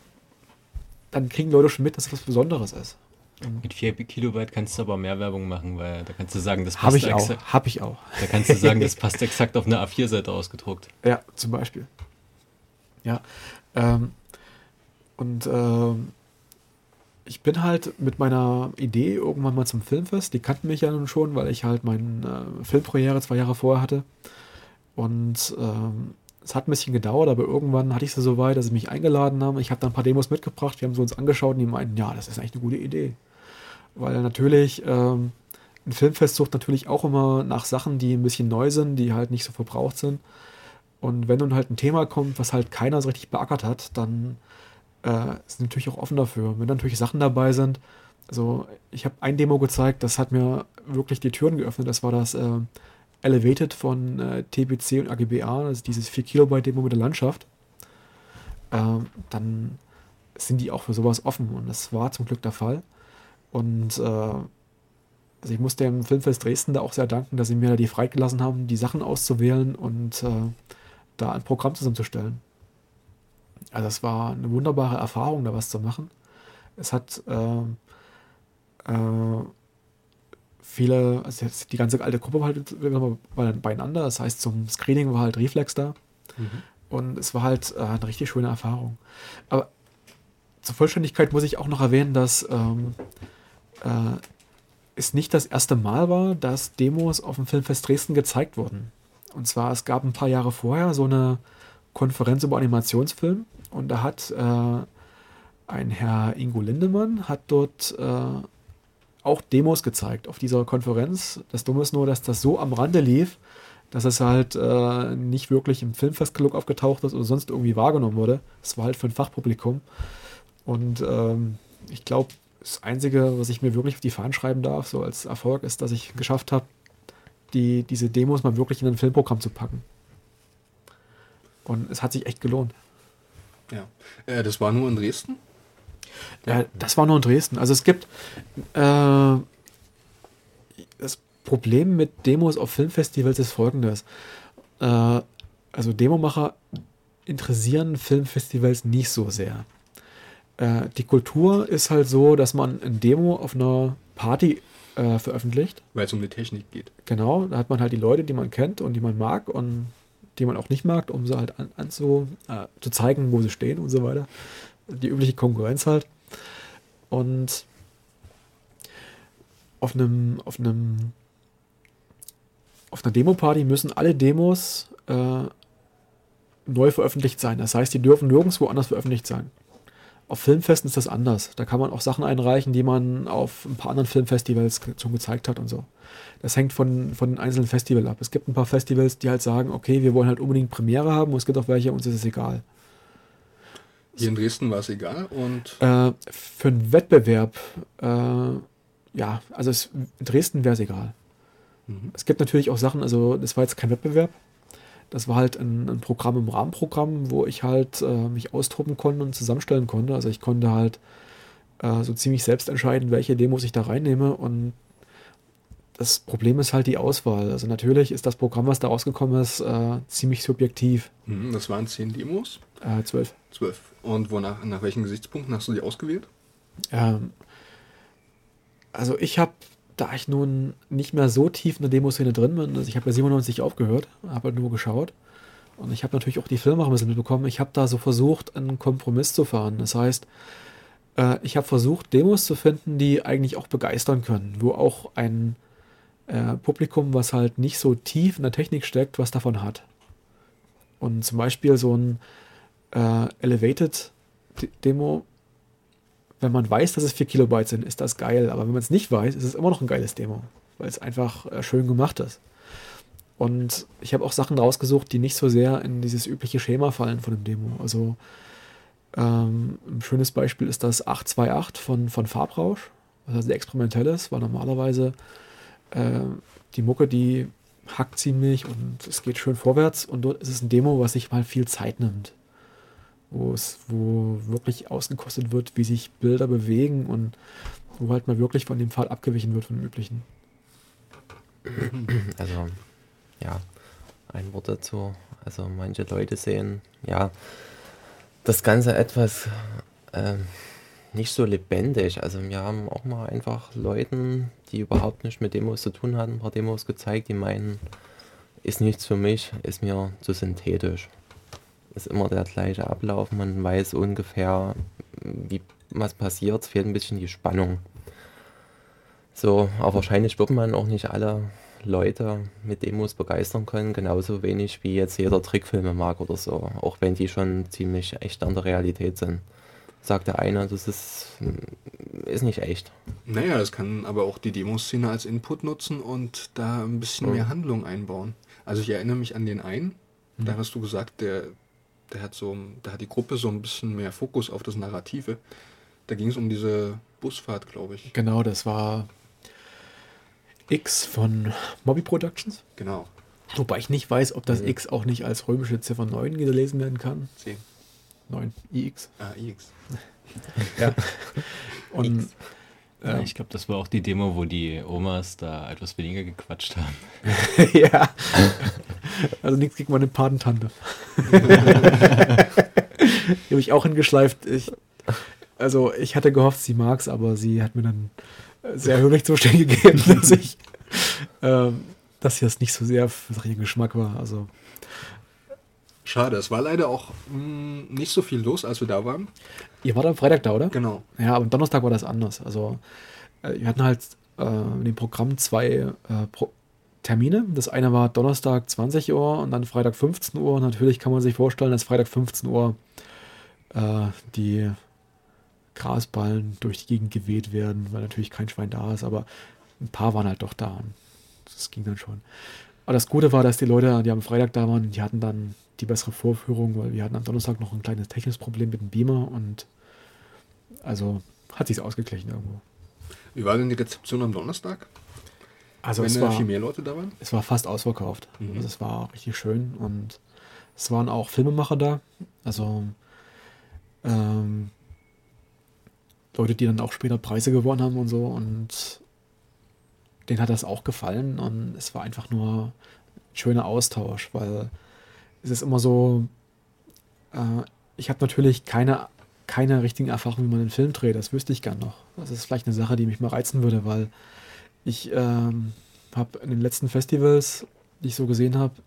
dann kriegen Leute schon mit, dass das was Besonderes ist. Mit vier Kilobyte kannst du aber mehr Werbung machen, weil da kannst du sagen, das passt Habe ich auch, exakt. habe ich auch. Da kannst du sagen, das passt exakt auf eine A vier Seite ausgedruckt. Ja, zum Beispiel. Ja. Ähm, und ähm, ich bin halt mit meiner Idee irgendwann mal zum Filmfest. Die kannten mich ja nun schon, weil ich halt meine äh, Filmpremiere zwei Jahre vorher hatte. Und ähm, es hat ein bisschen gedauert, aber irgendwann hatte ich sie so weit, dass sie mich eingeladen haben. Ich habe dann ein paar Demos mitgebracht, wir haben sie uns angeschaut und die meinten, ja, das ist eigentlich eine gute Idee. Weil natürlich, ähm, ein Filmfest sucht natürlich auch immer nach Sachen, die ein bisschen neu sind, die halt nicht so verbraucht sind. Und wenn nun halt ein Thema kommt, was halt keiner so richtig beackert hat, dann äh, sind natürlich auch offen dafür. Wenn natürlich Sachen dabei sind, Also ich habe ein Demo gezeigt, das hat mir wirklich die Türen geöffnet. Das war das äh, Elevated von äh, T B C und A G B A, das ist dieses vier Kilobyte Demo mit der Landschaft. Ähm, dann sind die auch für sowas offen und das war zum Glück der Fall. Und äh, also ich muss dem Filmfest Dresden da auch sehr danken, dass sie mir da die Freiheit gelassen haben, die Sachen auszuwählen und äh, da ein Programm zusammenzustellen. Also es war eine wunderbare Erfahrung, da was zu machen. Es hat äh, äh, viele, also jetzt die ganze alte Gruppe war halt war dann beieinander, das heißt zum Screening war halt Reflex da Mhm. und es war halt äh, eine richtig schöne Erfahrung. Aber zur Vollständigkeit muss ich auch noch erwähnen, dass ähm, äh, es nicht das erste Mal war, dass Demos auf dem Filmfest Dresden gezeigt wurden. Und zwar, es gab ein paar Jahre vorher so eine Konferenz über Animationsfilm und da hat äh, ein Herr Ingo Lindemann hat dort äh, auch Demos gezeigt auf dieser Konferenz. Das Dumme ist nur, dass das so am Rande lief, dass es halt äh, nicht wirklich im Filmfestkatalog aufgetaucht ist oder sonst irgendwie wahrgenommen wurde. Es war halt für ein Fachpublikum. Und ähm, ich glaube, das Einzige, was ich mir wirklich auf die Fahnen schreiben darf, so als Erfolg, ist, dass ich geschafft habe, die, diese Demos mal wirklich in ein Filmprogramm zu packen. Und es hat sich echt gelohnt. Ja. Äh, das war nur in Dresden? Äh, das war nur in Dresden. Also es gibt äh, das Problem mit Demos auf Filmfestivals ist folgendes. Äh, also Demomacher interessieren Filmfestivals nicht so sehr. Äh, die Kultur ist halt so, dass man ein Demo auf einer Party äh, veröffentlicht. Weil es um die Technik geht. Genau, da hat man halt die Leute, die man kennt und die man mag und die man auch nicht mag, um sie halt an, an zu, äh, zu zeigen, wo sie stehen und so weiter. Die übliche Konkurrenz halt. Und auf einem auf einem auf einer Demo-Party müssen alle Demos äh, neu veröffentlicht sein. Das heißt, die dürfen nirgendwo anders veröffentlicht sein. Auf Filmfesten ist das anders. Da kann man auch Sachen einreichen, die man auf ein paar anderen Filmfestivals ge- schon gezeigt hat und so. Das hängt von, von den einzelnen Festivals ab. Es gibt ein paar Festivals, die halt sagen, okay, wir wollen halt unbedingt Premiere haben, und es gibt auch welche, uns ist es egal. Hier in Dresden war es egal und Äh, für einen Wettbewerb, äh, ja, also es, in Dresden wäre es egal. Mhm. Es gibt natürlich auch Sachen, also das war jetzt kein Wettbewerb. Das war halt ein, ein Programm im Rahmenprogramm, wo ich halt äh, mich austoben konnte und zusammenstellen konnte. Also ich konnte halt äh, so ziemlich selbst entscheiden, welche Demos ich da reinnehme. Und das Problem ist halt die Auswahl. Also natürlich ist das Programm, was da rausgekommen ist, äh, ziemlich subjektiv. Mhm, das waren zehn Demos, Äh, zwölf. zwölf. Und wonach, nach welchen Gesichtspunkten hast du die ausgewählt? Ähm, also ich habe, da ich nun nicht mehr so tief in der Demoszene drin bin, also ich habe bei siebenundneunzig aufgehört, habe halt nur geschaut. Und ich habe natürlich auch die Filme auch ein bisschen mitbekommen. Ich habe da so versucht, einen Kompromiss zu fahren. Das heißt, äh, ich habe versucht, Demos zu finden, die eigentlich auch begeistern können, wo auch ein äh, Publikum, was halt nicht so tief in der Technik steckt, was davon hat. Und zum Beispiel so ein äh, Elevated-Demo, wenn man weiß, dass es vier Kilobyte sind, ist das geil. Aber wenn man es nicht weiß, ist es immer noch ein geiles Demo, weil es einfach äh, schön gemacht ist. Und ich habe auch Sachen rausgesucht, die nicht so sehr in dieses übliche Schema fallen von dem Demo. Also ähm, ein schönes Beispiel ist das acht zwei acht von, von Farbrausch, was also experimentell ist, weil normalerweise äh, die Mucke, die hackt ziemlich und es geht schön vorwärts. Und dort ist es ein Demo, was sich mal viel Zeit nimmt. Wo es, wo wirklich ausgekostet wird, wie sich Bilder bewegen und wo halt mal wirklich von dem Pfad abgewichen wird von dem üblichen. Also, ja, ein Wort dazu. Also manche Leute sehen, ja, das Ganze etwas ähm, nicht so lebendig. Also wir haben auch mal einfach Leuten, die überhaupt nicht mit Demos zu tun hatten, ein paar Demos gezeigt, die meinen, ist nichts für mich, ist mir zu synthetisch. Ist immer der gleiche Ablauf, man weiß ungefähr, wie was passiert, es fehlt ein bisschen die Spannung. So, aber wahrscheinlich wird man auch nicht alle Leute mit Demos begeistern können, genauso wenig wie jetzt jeder Trickfilme mag oder so, auch wenn die schon ziemlich echt an der Realität sind. Sagt der eine, das ist, ist nicht echt. Naja, das kann aber auch die Demoszene als Input nutzen und da ein bisschen Mhm. mehr Handlung einbauen. Also ich erinnere mich an den einen, da hast du gesagt, der, der hat so, da hat die Gruppe so ein bisschen mehr Fokus auf das Narrative. Da ging es um diese Busfahrt, glaube ich. Genau, das war X von Mobby Productions. Genau. Wobei ich nicht weiß, ob das Mhm. X auch nicht als römische Ziffer neun gelesen werden kann. C. neun, I X. Ah, I X. Ja. Und X. Ja, ähm, ich glaube, das war auch die Demo, wo die Omas da etwas weniger gequatscht haben. ja. Also nichts gegen meine Patentante. Die habe ich auch hingeschleift. Ich, also ich hatte gehofft, sie mag's, aber sie hat mir dann sehr höflich zu verstehen gegeben, dass ich, ähm, dass das nicht so sehr für ihren Geschmack war. Also Schade, es war leider auch mh, nicht so viel los, als wir da waren. ihr wart am Freitag da, oder? Genau. Ja, aber am Donnerstag war das anders. Also äh, wir hatten halt äh, in dem Programm zwei äh, Pro Termine. Das eine war Donnerstag zwanzig Uhr und dann Freitag fünfzehn Uhr. Und natürlich kann man sich vorstellen, dass Freitag fünfzehn Uhr äh, die Grasballen durch die Gegend geweht werden, weil natürlich kein Schwein da ist, aber ein paar waren halt doch da. Und das ging dann schon. Aber das Gute war, dass die Leute, die am Freitag da waren, die hatten dann die bessere Vorführung, weil wir hatten am Donnerstag noch ein kleines technisches Problem mit dem Beamer und also hat sich's ausgeglichen irgendwo. Wie war denn die Rezeption am Donnerstag? Also Wenn es äh, war, viel mehr Leute da waren? es war fast ausverkauft. Mhm. Also es war richtig schön und es waren auch Filmemacher da. Also ähm, Leute, die dann auch später Preise gewonnen haben und so und denen hat das auch gefallen und es war einfach nur ein schöner Austausch, weil es ist immer so, äh, ich habe natürlich keine, keine richtigen Erfahrungen, wie man einen Film dreht, das wüsste ich gern noch. Das ist vielleicht eine Sache, die mich mal reizen würde, weil ich ähm, habe in den letzten Festivals, die ich so gesehen habe,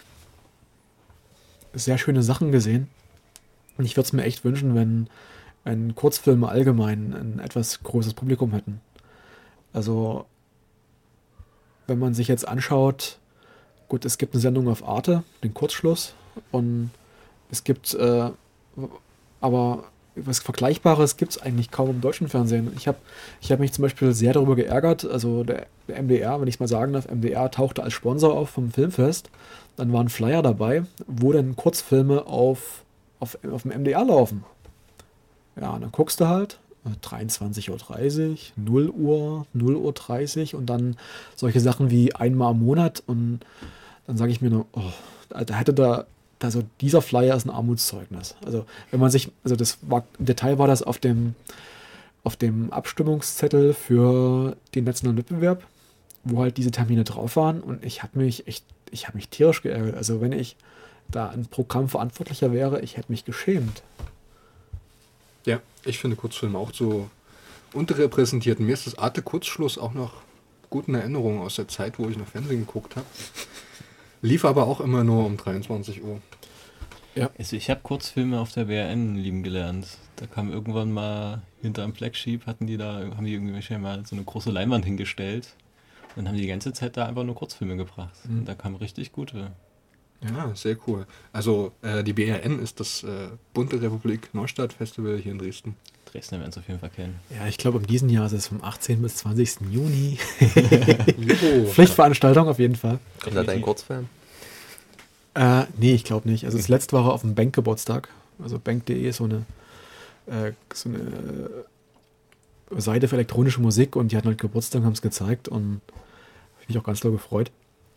sehr schöne Sachen gesehen und ich würde es mir echt wünschen, wenn wenn Kurzfilme allgemein ein etwas großes Publikum hätten. Also wenn man sich jetzt anschaut, gut, es gibt eine Sendung auf Arte, den Kurzschluss, und es gibt, äh, aber was Vergleichbares gibt es eigentlich kaum im deutschen Fernsehen. Ich habe ich hab mich zum Beispiel sehr darüber geärgert, also der, der M D R, wenn ich es mal sagen darf, M D R tauchte als Sponsor auf vom Filmfest, dann waren Flyer dabei, wo dann Kurzfilme auf, auf, auf dem M D R laufen. Ja, und dann guckst du halt, dreiundzwanzig Uhr dreißig, null Uhr, null Uhr dreißig und dann solche Sachen wie einmal im Monat und dann sage ich mir nur, oh, da hätte da, also dieser Flyer ist ein Armutszeugnis. Also wenn man sich, also das war, im Detail war das auf dem, auf dem Abstimmungszettel für den nationalen Wettbewerb, wo halt diese Termine drauf waren und ich habe mich echt, ich habe mich tierisch geärgert. Also wenn ich da ein Programmverantwortlicher wäre, ich hätte mich geschämt. Ja, ich finde Kurzfilme auch so unterrepräsentiert. Mir ist das Arte Kurzschluss auch noch gut in Erinnerung aus der Zeit, wo ich noch Fernsehen geguckt habe. Lief aber auch immer nur um dreiundzwanzig Uhr. Also ich habe Kurzfilme auf der W R N lieben gelernt. Da kam irgendwann mal hinter einem Black Sheep, hatten die da, haben die irgendwie mal so eine große Leinwand hingestellt. Und dann haben die die ganze Zeit da einfach nur Kurzfilme gebracht. Mhm. Und da kamen richtig gute. Ja, sehr cool. Also äh, die B R N ist das äh, Bunte Republik Neustadt Festival hier in Dresden. Dresdner werden es auf jeden Fall kennen. Ja, ich glaube, in diesem Jahr ist es vom achtzehnten bis zwanzigsten Juni. Jo. Pflichtveranstaltung auf jeden Fall. Kommt da dein Kurzfilm? Äh, nee, ich glaube nicht. Also das letzte war auf dem Bank-Geburtstag. Also bank punkt de ist so eine, äh, so eine äh, Seite für elektronische Musik und die hatten halt Geburtstag und haben es gezeigt und habe mich auch ganz doll gefreut.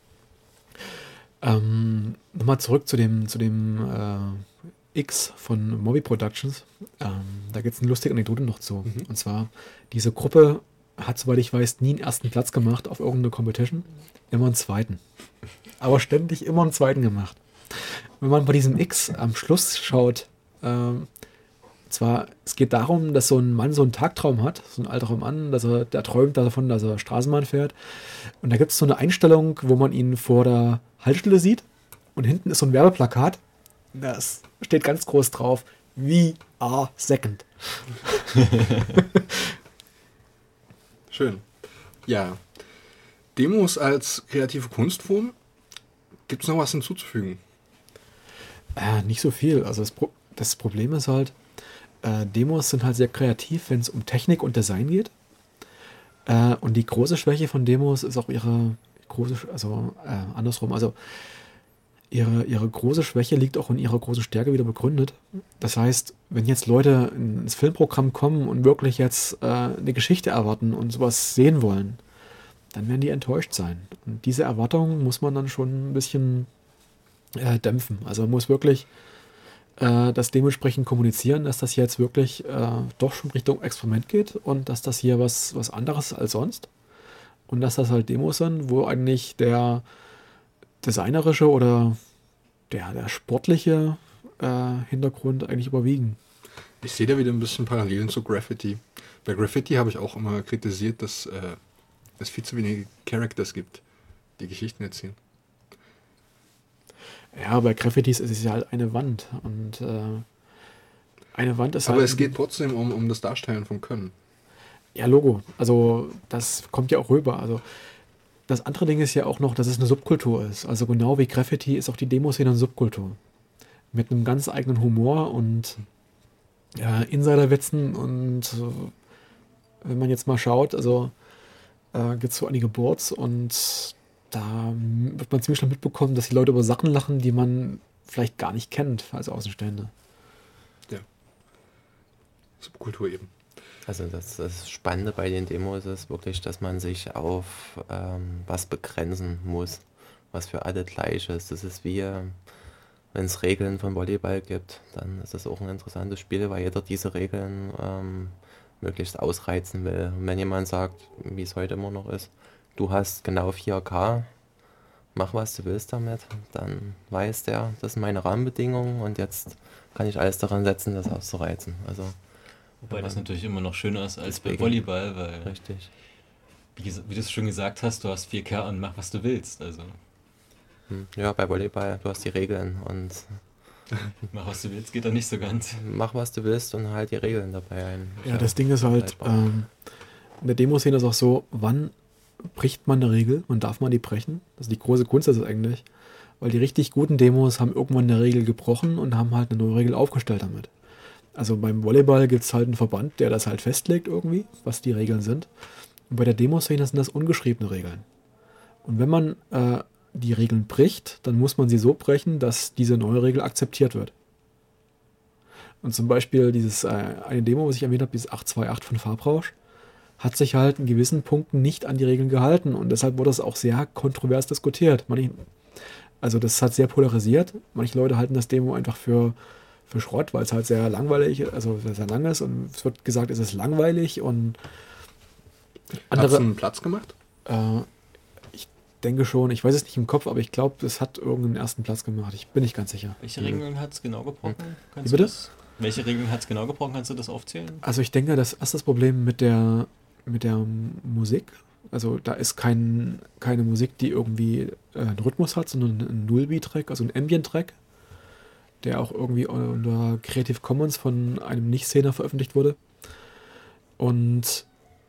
Ähm, nochmal zurück zu dem, zu dem äh, X von Mobby Productions. Ähm, da gibt es eine lustige Anekdote noch zu. Mhm. Und zwar, diese Gruppe hat, soweit ich weiß, nie einen ersten Platz gemacht auf irgendeine Competition. Immer einen zweiten. Aber ständig immer einen zweiten gemacht. Wenn man bei diesem X am Schluss schaut, ähm, zwar, es geht darum, dass so ein Mann so einen Tagtraum hat, so ein alter Mann, dass er, der träumt davon, dass er Straßenbahn fährt. Und da gibt es so eine Einstellung, wo man ihn vor der Haltestelle sieht und hinten ist so ein Werbeplakat. Das steht ganz groß drauf, We are second. Schön. Ja. Demos als kreative Kunstform. Gibt es noch was hinzuzufügen? Äh, nicht so viel. Also das, Pro das Problem ist halt, äh, Demos sind halt sehr kreativ, wenn es um Technik und Design geht. Äh, und die große Schwäche von Demos ist auch ihre große, Sch also äh, andersrum. Also ihre, ihre große Schwäche liegt auch in ihrer großen Stärke wieder begründet. Das heißt, wenn jetzt Leute ins Filmprogramm kommen und wirklich jetzt äh, eine Geschichte erwarten und sowas sehen wollen, dann werden die enttäuscht sein. Und diese Erwartungen muss man dann schon ein bisschen äh, dämpfen. Also man muss wirklich äh, das dementsprechend kommunizieren, dass das jetzt wirklich äh, doch schon Richtung Experiment geht und dass das hier was, was anderes als sonst. Und dass das halt Demos sind, wo eigentlich der designerische oder der, der sportliche äh, Hintergrund eigentlich überwiegen. Ich sehe da wieder ein bisschen Parallelen zu Graffiti. Bei Graffiti habe ich auch immer kritisiert, dass äh, es viel zu wenige Characters gibt, die Geschichten erzählen. Ja, bei Graffitis ist es ja halt eine Wand. Und äh, eine Wand ist Aber halt... es geht trotzdem um, um das Darstellen von Können. Ja, Logo. Also das kommt ja auch rüber. Also das andere Ding ist ja auch noch, dass es eine Subkultur ist. Also genau wie Graffiti ist auch die Demoszene eine Subkultur. Mit einem ganz eigenen Humor und ja, Insiderwitzen. Und äh, wenn man jetzt mal schaut, also äh, gibt es so einige Boards und da wird man ziemlich schnell mitbekommen, dass die Leute über Sachen lachen, die man vielleicht gar nicht kennt als Außenstehende. Ja. Subkultur eben. Also das, das Spannende bei den Demos ist wirklich, dass man sich auf ähm, was begrenzen muss, was für alle gleich ist. Das ist wie, äh, wenn es Regeln von Volleyball gibt, dann ist das auch ein interessantes Spiel, weil jeder diese Regeln ähm, möglichst ausreizen will. Und wenn jemand sagt, wie es heute immer noch ist, du hast genau vier K, mach was du willst damit, dann weiß der, das sind meine Rahmenbedingungen und jetzt kann ich alles daran setzen, das auszureizen. Also Wobei das natürlich immer noch schöner ist als bei Deswegen. Volleyball, weil, richtig. wie, ges- wie du es schon gesagt hast, du hast vier K und mach, was du willst. Also Hm. Ja, bei Volleyball, du hast die Regeln und mach, was du willst, geht da nicht so ganz. mach was du willst und halt die Regeln dabei ein. Ja, das Ding ist halt, ähm, in der Demoszene ist auch so, wann bricht man eine Regel und darf man die brechen? Das ist die große Kunst, das ist eigentlich. Weil die richtig guten Demos haben irgendwann eine Regel gebrochen und haben halt eine neue Regel aufgestellt damit. Also beim Volleyball gibt es halt einen Verband, der das halt festlegt irgendwie, was die Regeln sind. Und bei der Demoszene sind das ungeschriebene Regeln. Und wenn man äh, die Regeln bricht, dann muss man sie so brechen, dass diese neue Regel akzeptiert wird. Und zum Beispiel dieses äh, eine Demo, was ich erwähnt habe, dieses acht zwei acht von Farbrausch, hat sich halt in gewissen Punkten nicht an die Regeln gehalten und deshalb wurde das auch sehr kontrovers diskutiert. Manche, also das hat sehr polarisiert. Manche Leute halten das Demo einfach für, für Schrott, weil es halt sehr langweilig, also sehr lang ist und es wird gesagt, es ist langweilig und Hat es andere, einen Platz gemacht? äh, ich denke schon, ich weiß es nicht im Kopf, aber ich glaube, es hat irgendeinen ersten Platz gemacht. Ich bin nicht ganz sicher. Welche Regeln hat es genau gebrochen? Kannst Wie bitte? du das, welche Regeln hat es genau gebrochen? Kannst du das aufzählen? Also ich denke, das ist das Problem mit der, mit der Musik. Also da ist kein, keine Musik, die irgendwie äh, einen Rhythmus hat, sondern ein Null-Beat-Track, also ein Ambient-Track, der auch irgendwie unter Creative Commons von einem Nicht-Szener veröffentlicht wurde. Und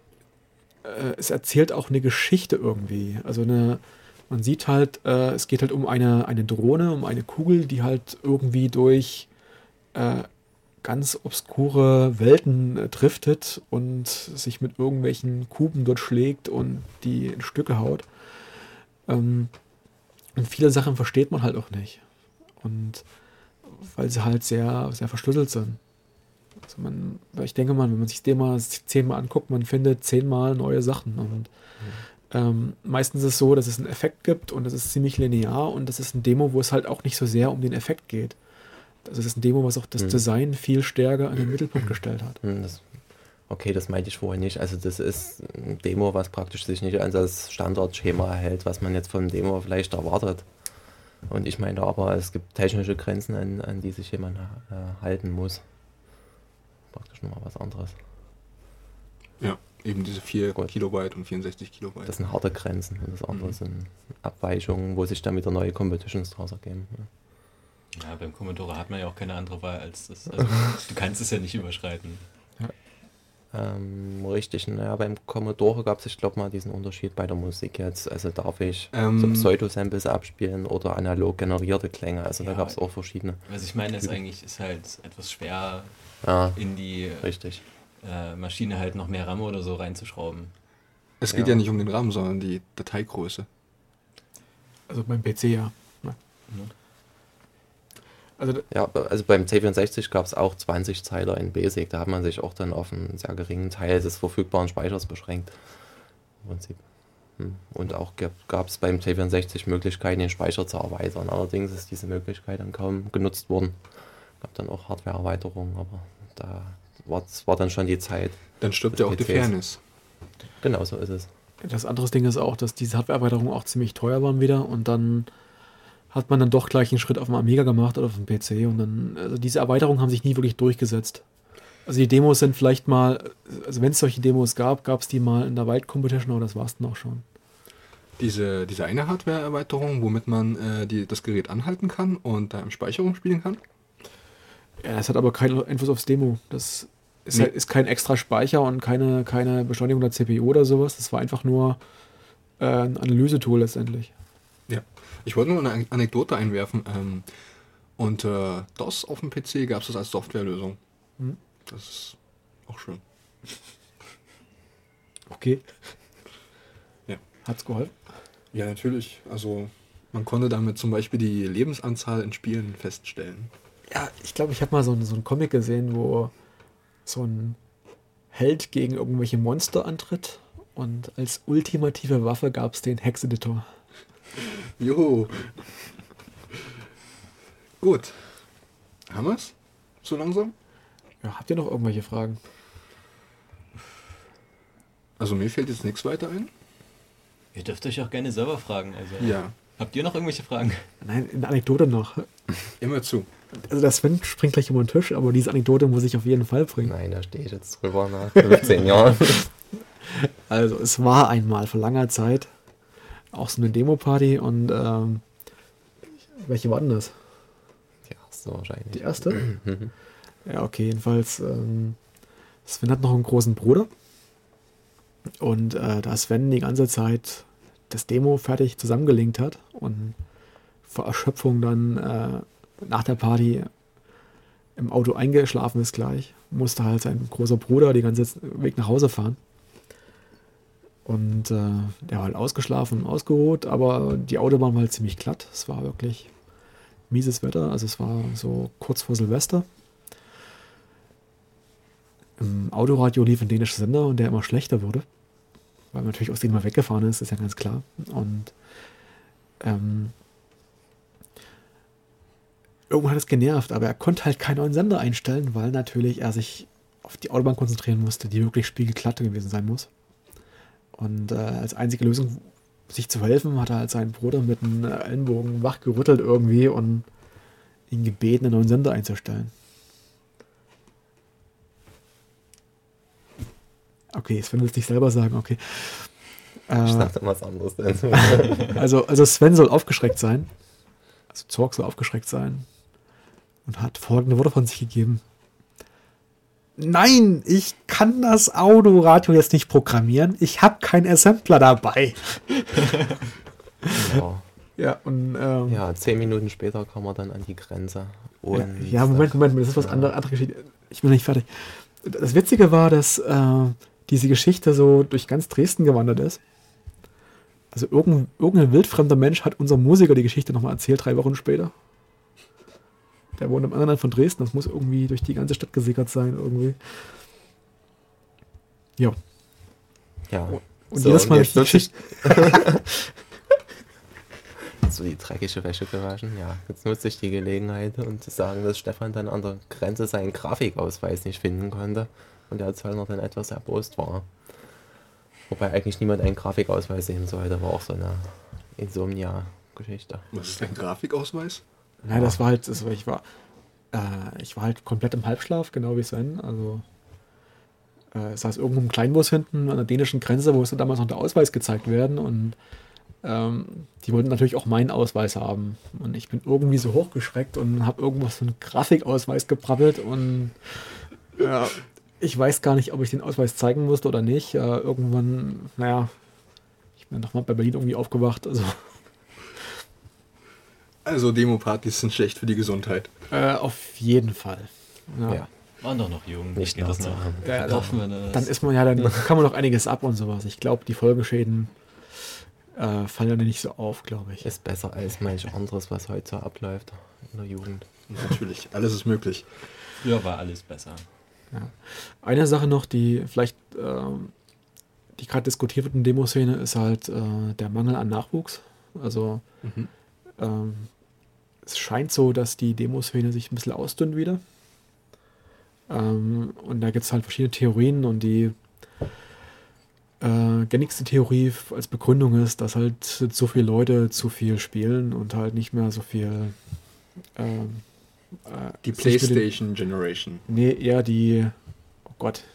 äh, es erzählt auch eine Geschichte irgendwie. Also eine, man sieht halt, äh, es geht halt um eine, eine Drohne, um eine Kugel, die halt irgendwie durch äh, ganz obskure Welten äh, driftet und sich mit irgendwelchen Kuben dort schlägt und die in Stücke haut. Ähm, und viele Sachen versteht man halt auch nicht. Und weil sie halt sehr, sehr verschlüsselt sind. Also man, weil ich denke mal, wenn man sich den mal zehnmal anguckt, man findet zehnmal neue Sachen. Und ähm, meistens ist es so, dass es einen Effekt gibt und das ist ziemlich linear und das ist ein Demo, wo es halt auch nicht so sehr um den Effekt geht. Also das ist ein Demo, was auch das Mhm. Design viel stärker in den Mittelpunkt gestellt hat. Hm, Das, okay, das meinte ich vorher nicht. Also das ist ein Demo, was praktisch sich nicht an das Standardschema hält, was man jetzt vom Demo vielleicht erwartet. Und ich meine aber, es gibt technische Grenzen, an, an die sich jemand äh, halten muss. Praktisch nochmal was anderes. Ja, eben diese vier Gut. Kilobyte und vierundsechzig Kilobyte. Das sind harte Grenzen und das andere Mhm. sind Abweichungen, wo sich dann wieder neue Competitions draus ergeben. Ja. Ja, beim Commodore hat man ja auch keine andere Wahl als das. Also, du kannst es ja nicht überschreiten. Ähm, richtig, naja, beim Commodore gab es, ich glaube mal, diesen Unterschied bei der Musik jetzt. Also darf ich Ähm, so Pseudo-Samples abspielen oder analog generierte Klänge. Also da Ja. gab es auch verschiedene. Was ich meine, ist eigentlich ist halt etwas schwer Ja, in die richtig. äh, Maschine halt noch mehr RAM oder so reinzuschrauben. Es geht Ja. ja nicht um den RAM, sondern die Dateigröße. Also beim P C ja. Ne? Also, Ja, also beim C vierundsechzig gab es auch zwanzig Zeiler in Basic. Da hat man sich auch dann auf einen sehr geringen Teil des verfügbaren Speichers beschränkt. Im Prinzip. Hm. Und auch gab es beim C vierundsechzig Möglichkeiten, den Speicher zu erweitern. Allerdings ist diese Möglichkeit dann kaum genutzt worden. Gab dann auch Hardware-Erweiterungen, aber da war, das war dann schon die Zeit. Dann stirbt ja auch die P Cs. Fairness. Genau, so ist es. das andere Ding ist auch, dass diese Hardware-Erweiterungen auch ziemlich teuer waren wieder und dann hat man dann doch gleich einen Schritt auf dem Amiga gemacht oder auf dem P C und dann, also diese Erweiterungen haben sich nie wirklich durchgesetzt. Also die Demos sind vielleicht mal, also wenn es solche Demos gab, gab es die mal in der Wild Competition, aber das war es dann auch schon. Diese, diese eine Hardware-Erweiterung, womit man äh, die, das Gerät anhalten kann und da im Speicher rumspielen kann? Ja, das hat aber keinen Einfluss aufs Demo. Das ist, Nee. halt, ist kein extra Speicher und keine, keine Beschleunigung der C P U oder sowas. Das war einfach nur äh, ein Analysetool letztendlich. Ja. Ich wollte nur eine An- Anekdote einwerfen. Ähm, unter DOS auf dem P C gab es das als Softwarelösung. Hm. Das ist auch schön. Okay. Ja. Hat's geholfen? Ja, natürlich. Also man konnte damit zum Beispiel die Lebensanzahl in Spielen feststellen. Ja, ich glaube, ich habe mal so, einen- so einen Comic gesehen, wo so ein Held gegen irgendwelche Monster antritt und als ultimative Waffe gab es den Hex-Editor. Jo. Gut. Haben wir's? So langsam? Ja, habt ihr noch irgendwelche Fragen? Also mir fällt jetzt nichts weiter ein. Ihr dürft euch auch gerne selber fragen. Also, Ja. habt ihr noch irgendwelche Fragen? Nein, eine Anekdote noch. Immer zu. Also der Sven springt gleich über den Tisch, aber diese Anekdote muss ich auf jeden Fall bringen. Nein, da stehe ich jetzt drüber nach fünfzehn Jahren. Also es war einmal vor langer Zeit auch so eine Demo-Party und ähm, welche war denn das? Die erste wahrscheinlich. Die erste? Mhm. Ja, okay, jedenfalls ähm, Sven hat noch einen großen Bruder und äh, da Sven die ganze Zeit das Demo fertig zusammengelinkt hat und vor Erschöpfung dann äh, nach der Party im Auto eingeschlafen ist gleich, musste halt sein großer Bruder den ganzen Weg nach Hause fahren. Und äh, der war halt ausgeschlafen und ausgeruht, aber die Autobahn war halt ziemlich glatt. Es war wirklich mieses Wetter, also es war so kurz vor Silvester. Im Autoradio lief ein dänischer Sender und der immer schlechter wurde, weil man natürlich aus dem mal weggefahren ist, ist ja ganz klar. Und ähm, irgendwann hat es genervt, aber er konnte halt keinen neuen Sender einstellen, weil natürlich er sich auf die Autobahn konzentrieren musste, die wirklich spiegelglatt gewesen sein muss. Und äh, als einzige Lösung, sich zu helfen, hat er halt seinen Bruder mit einem Ellenbogen wach gerüttelt irgendwie und ihn gebeten, einen neuen Sender einzustellen. Okay, Sven will es nicht selber sagen, okay. Ich Äh, dachte was anderes. Denn. also, also Sven soll aufgeschreckt sein. Also Zorg soll aufgeschreckt sein. Und hat folgende Worte von sich gegeben. Nein, ich kann das Autoradio jetzt nicht programmieren. Ich habe keinen Assembler dabei. Ja. Ja, und ähm, ja, ja, zehn Minuten später kam er dann an die Grenze. Und ja, Moment, Moment, das ist was andere, andere Geschichte. Ich bin noch nicht fertig. Das Witzige war, dass äh, diese Geschichte so durch ganz Dresden gewandert ist. Also irgendein, irgendein wildfremder Mensch hat unserem Musiker die Geschichte nochmal erzählt, drei Wochen später. Der wohnt am anderen Ende von Dresden, das muss irgendwie durch die ganze Stadt gesickert sein, irgendwie. Ja. Ja. Und So, jedes Mal jetzt die nutze ich- Geschichte. so die dreckige Wäsche gewaschen. Ja, jetzt nutze ich die Gelegenheit, um zu sagen, dass Stefan dann an der Grenze seinen Grafikausweis nicht finden konnte und der Zollner dann etwas erbost war. Wobei eigentlich niemand einen Grafikausweis sehen sollte, war auch so eine Insomnia-Geschichte. Was ist ein Grafikausweis? Nein, das war halt, das war, ich war, äh, ich war halt komplett im Halbschlaf, genau wie Sven. Also äh, es saß irgendwo im Kleinbus hinten an der dänischen Grenze, wo musste damals noch der Ausweis gezeigt werden und ähm, die wollten natürlich auch meinen Ausweis haben. Und ich bin irgendwie so hochgeschreckt und habe irgendwas von einem Grafikausweis gebrabbelt und ja, ich weiß gar nicht, ob ich den Ausweis zeigen musste oder nicht. Äh, irgendwann, naja, ich bin nochmal bei Berlin irgendwie aufgewacht. Also Also Demo-Partys sind schlecht für die Gesundheit. äh, auf jeden Fall. Ja. Ja, Waren doch noch jung. nicht geht das noch. nachzuhaben. Ja, Verkaufen wir das. Dann ist man ja, dann kann man noch einiges ab und sowas. Ich glaube, die Folgeschäden äh, fallen ja nicht so auf, glaube ich. Ist besser als manch anderes, was heute so abläuft in der Jugend. Natürlich, alles ist möglich. Früher war alles besser. Ja. Eine Sache noch, die vielleicht, ähm, die gerade diskutiert wird in der Demoszene, ist halt äh, der Mangel an Nachwuchs. Also Mhm. ähm, es scheint so, dass die Demoszene sich ein bisschen ausdünnt wieder. Ähm, und da gibt es halt verschiedene Theorien und die äh, gängigste Theorie f- als Begründung ist, dass halt so viele Leute zu viel spielen und halt nicht mehr so viel ähm, äh, Die sich mit dem- PlayStation Generation. Nee, eher die, oh Gott,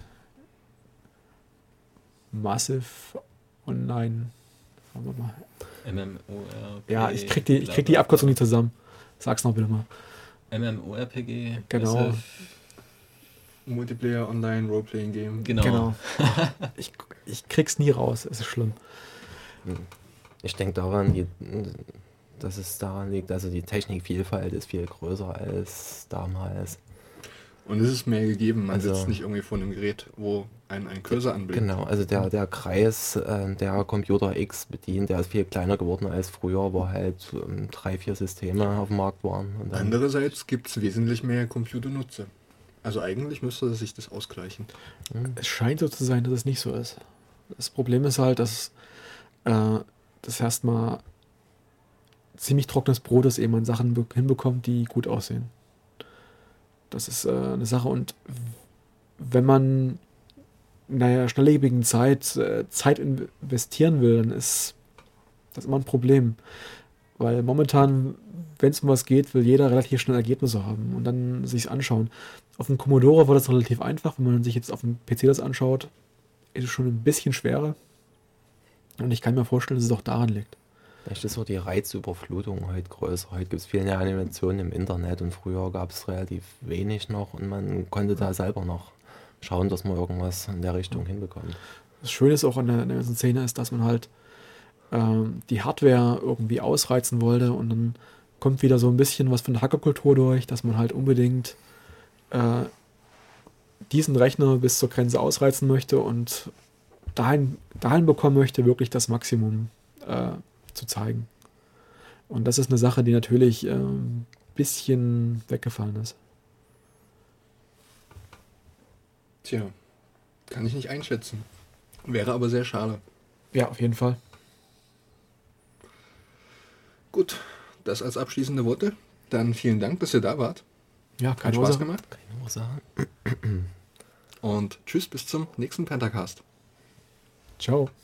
Massive Online. Sagen wir mal. MMORPG. Ja, ich krieg die, ich krieg die Abkürzung nicht zusammen. Sag's noch bitte mal. MMORPG. Genau. S F, Multiplayer Online Roleplaying Game. genau. Genau. Ich, ich krieg's nie raus, es ist schlimm. Ich denke daran, die, dass es daran liegt, also die Technikvielfalt ist viel größer als damals. Und es ist mehr gegeben, man Also- sitzt nicht irgendwie vor einem Gerät, wo ein, ein Cursor anblinkt. Genau, also der, der Kreis, äh, der Computer X bedient, der ist viel kleiner geworden als früher, wo halt ähm, drei, vier Systeme auf dem Markt waren. Und dann, Andererseits gibt es wesentlich mehr Computernutzer. Also eigentlich müsste sich das ausgleichen. Es scheint so zu sein, dass es nicht so ist. Das Problem ist halt, dass äh, das erstmal ziemlich trockenes Brot ist, ehe man Sachen be- hinbekommt, die gut aussehen. Das ist äh, eine Sache und w- wenn man in einer schnelllebigen Zeit äh, Zeit investieren will, dann ist das immer ein Problem. Weil momentan, wenn es um was geht, will jeder relativ schnell Ergebnisse haben und dann sich anschauen. Auf dem Commodore war das relativ einfach. Wenn man sich jetzt auf dem P C das anschaut, ist es schon ein bisschen schwerer. Und ich kann mir vorstellen, dass es auch daran liegt. vielleicht ist so die Reizüberflutung heute größer. Heute gibt es viel mehr Animationen im Internet und früher gab es relativ wenig noch und man konnte da selber noch schauen, dass man irgendwas in der Richtung hinbekommt. Das Schöne ist auch an der, an der ganzen Szene ist, dass man halt ähm, die Hardware irgendwie ausreizen wollte und dann kommt wieder so ein bisschen was von der Hackerkultur durch, dass man halt unbedingt äh, diesen Rechner bis zur Grenze ausreizen möchte und dahin, dahin bekommen möchte, wirklich das Maximum äh, zu zeigen. Und das ist eine Sache, die natürlich äh, ein bisschen weggefallen ist. Tja, kann ich nicht einschätzen. Wäre aber sehr schade. Ja, auf jeden Fall. Gut, das als abschließende Worte. Dann vielen Dank, dass ihr da wart. Ja, Hat keine Spaß Ursache. gemacht. Keine Ursache. Und tschüss, bis zum nächsten Pentacast. Ciao.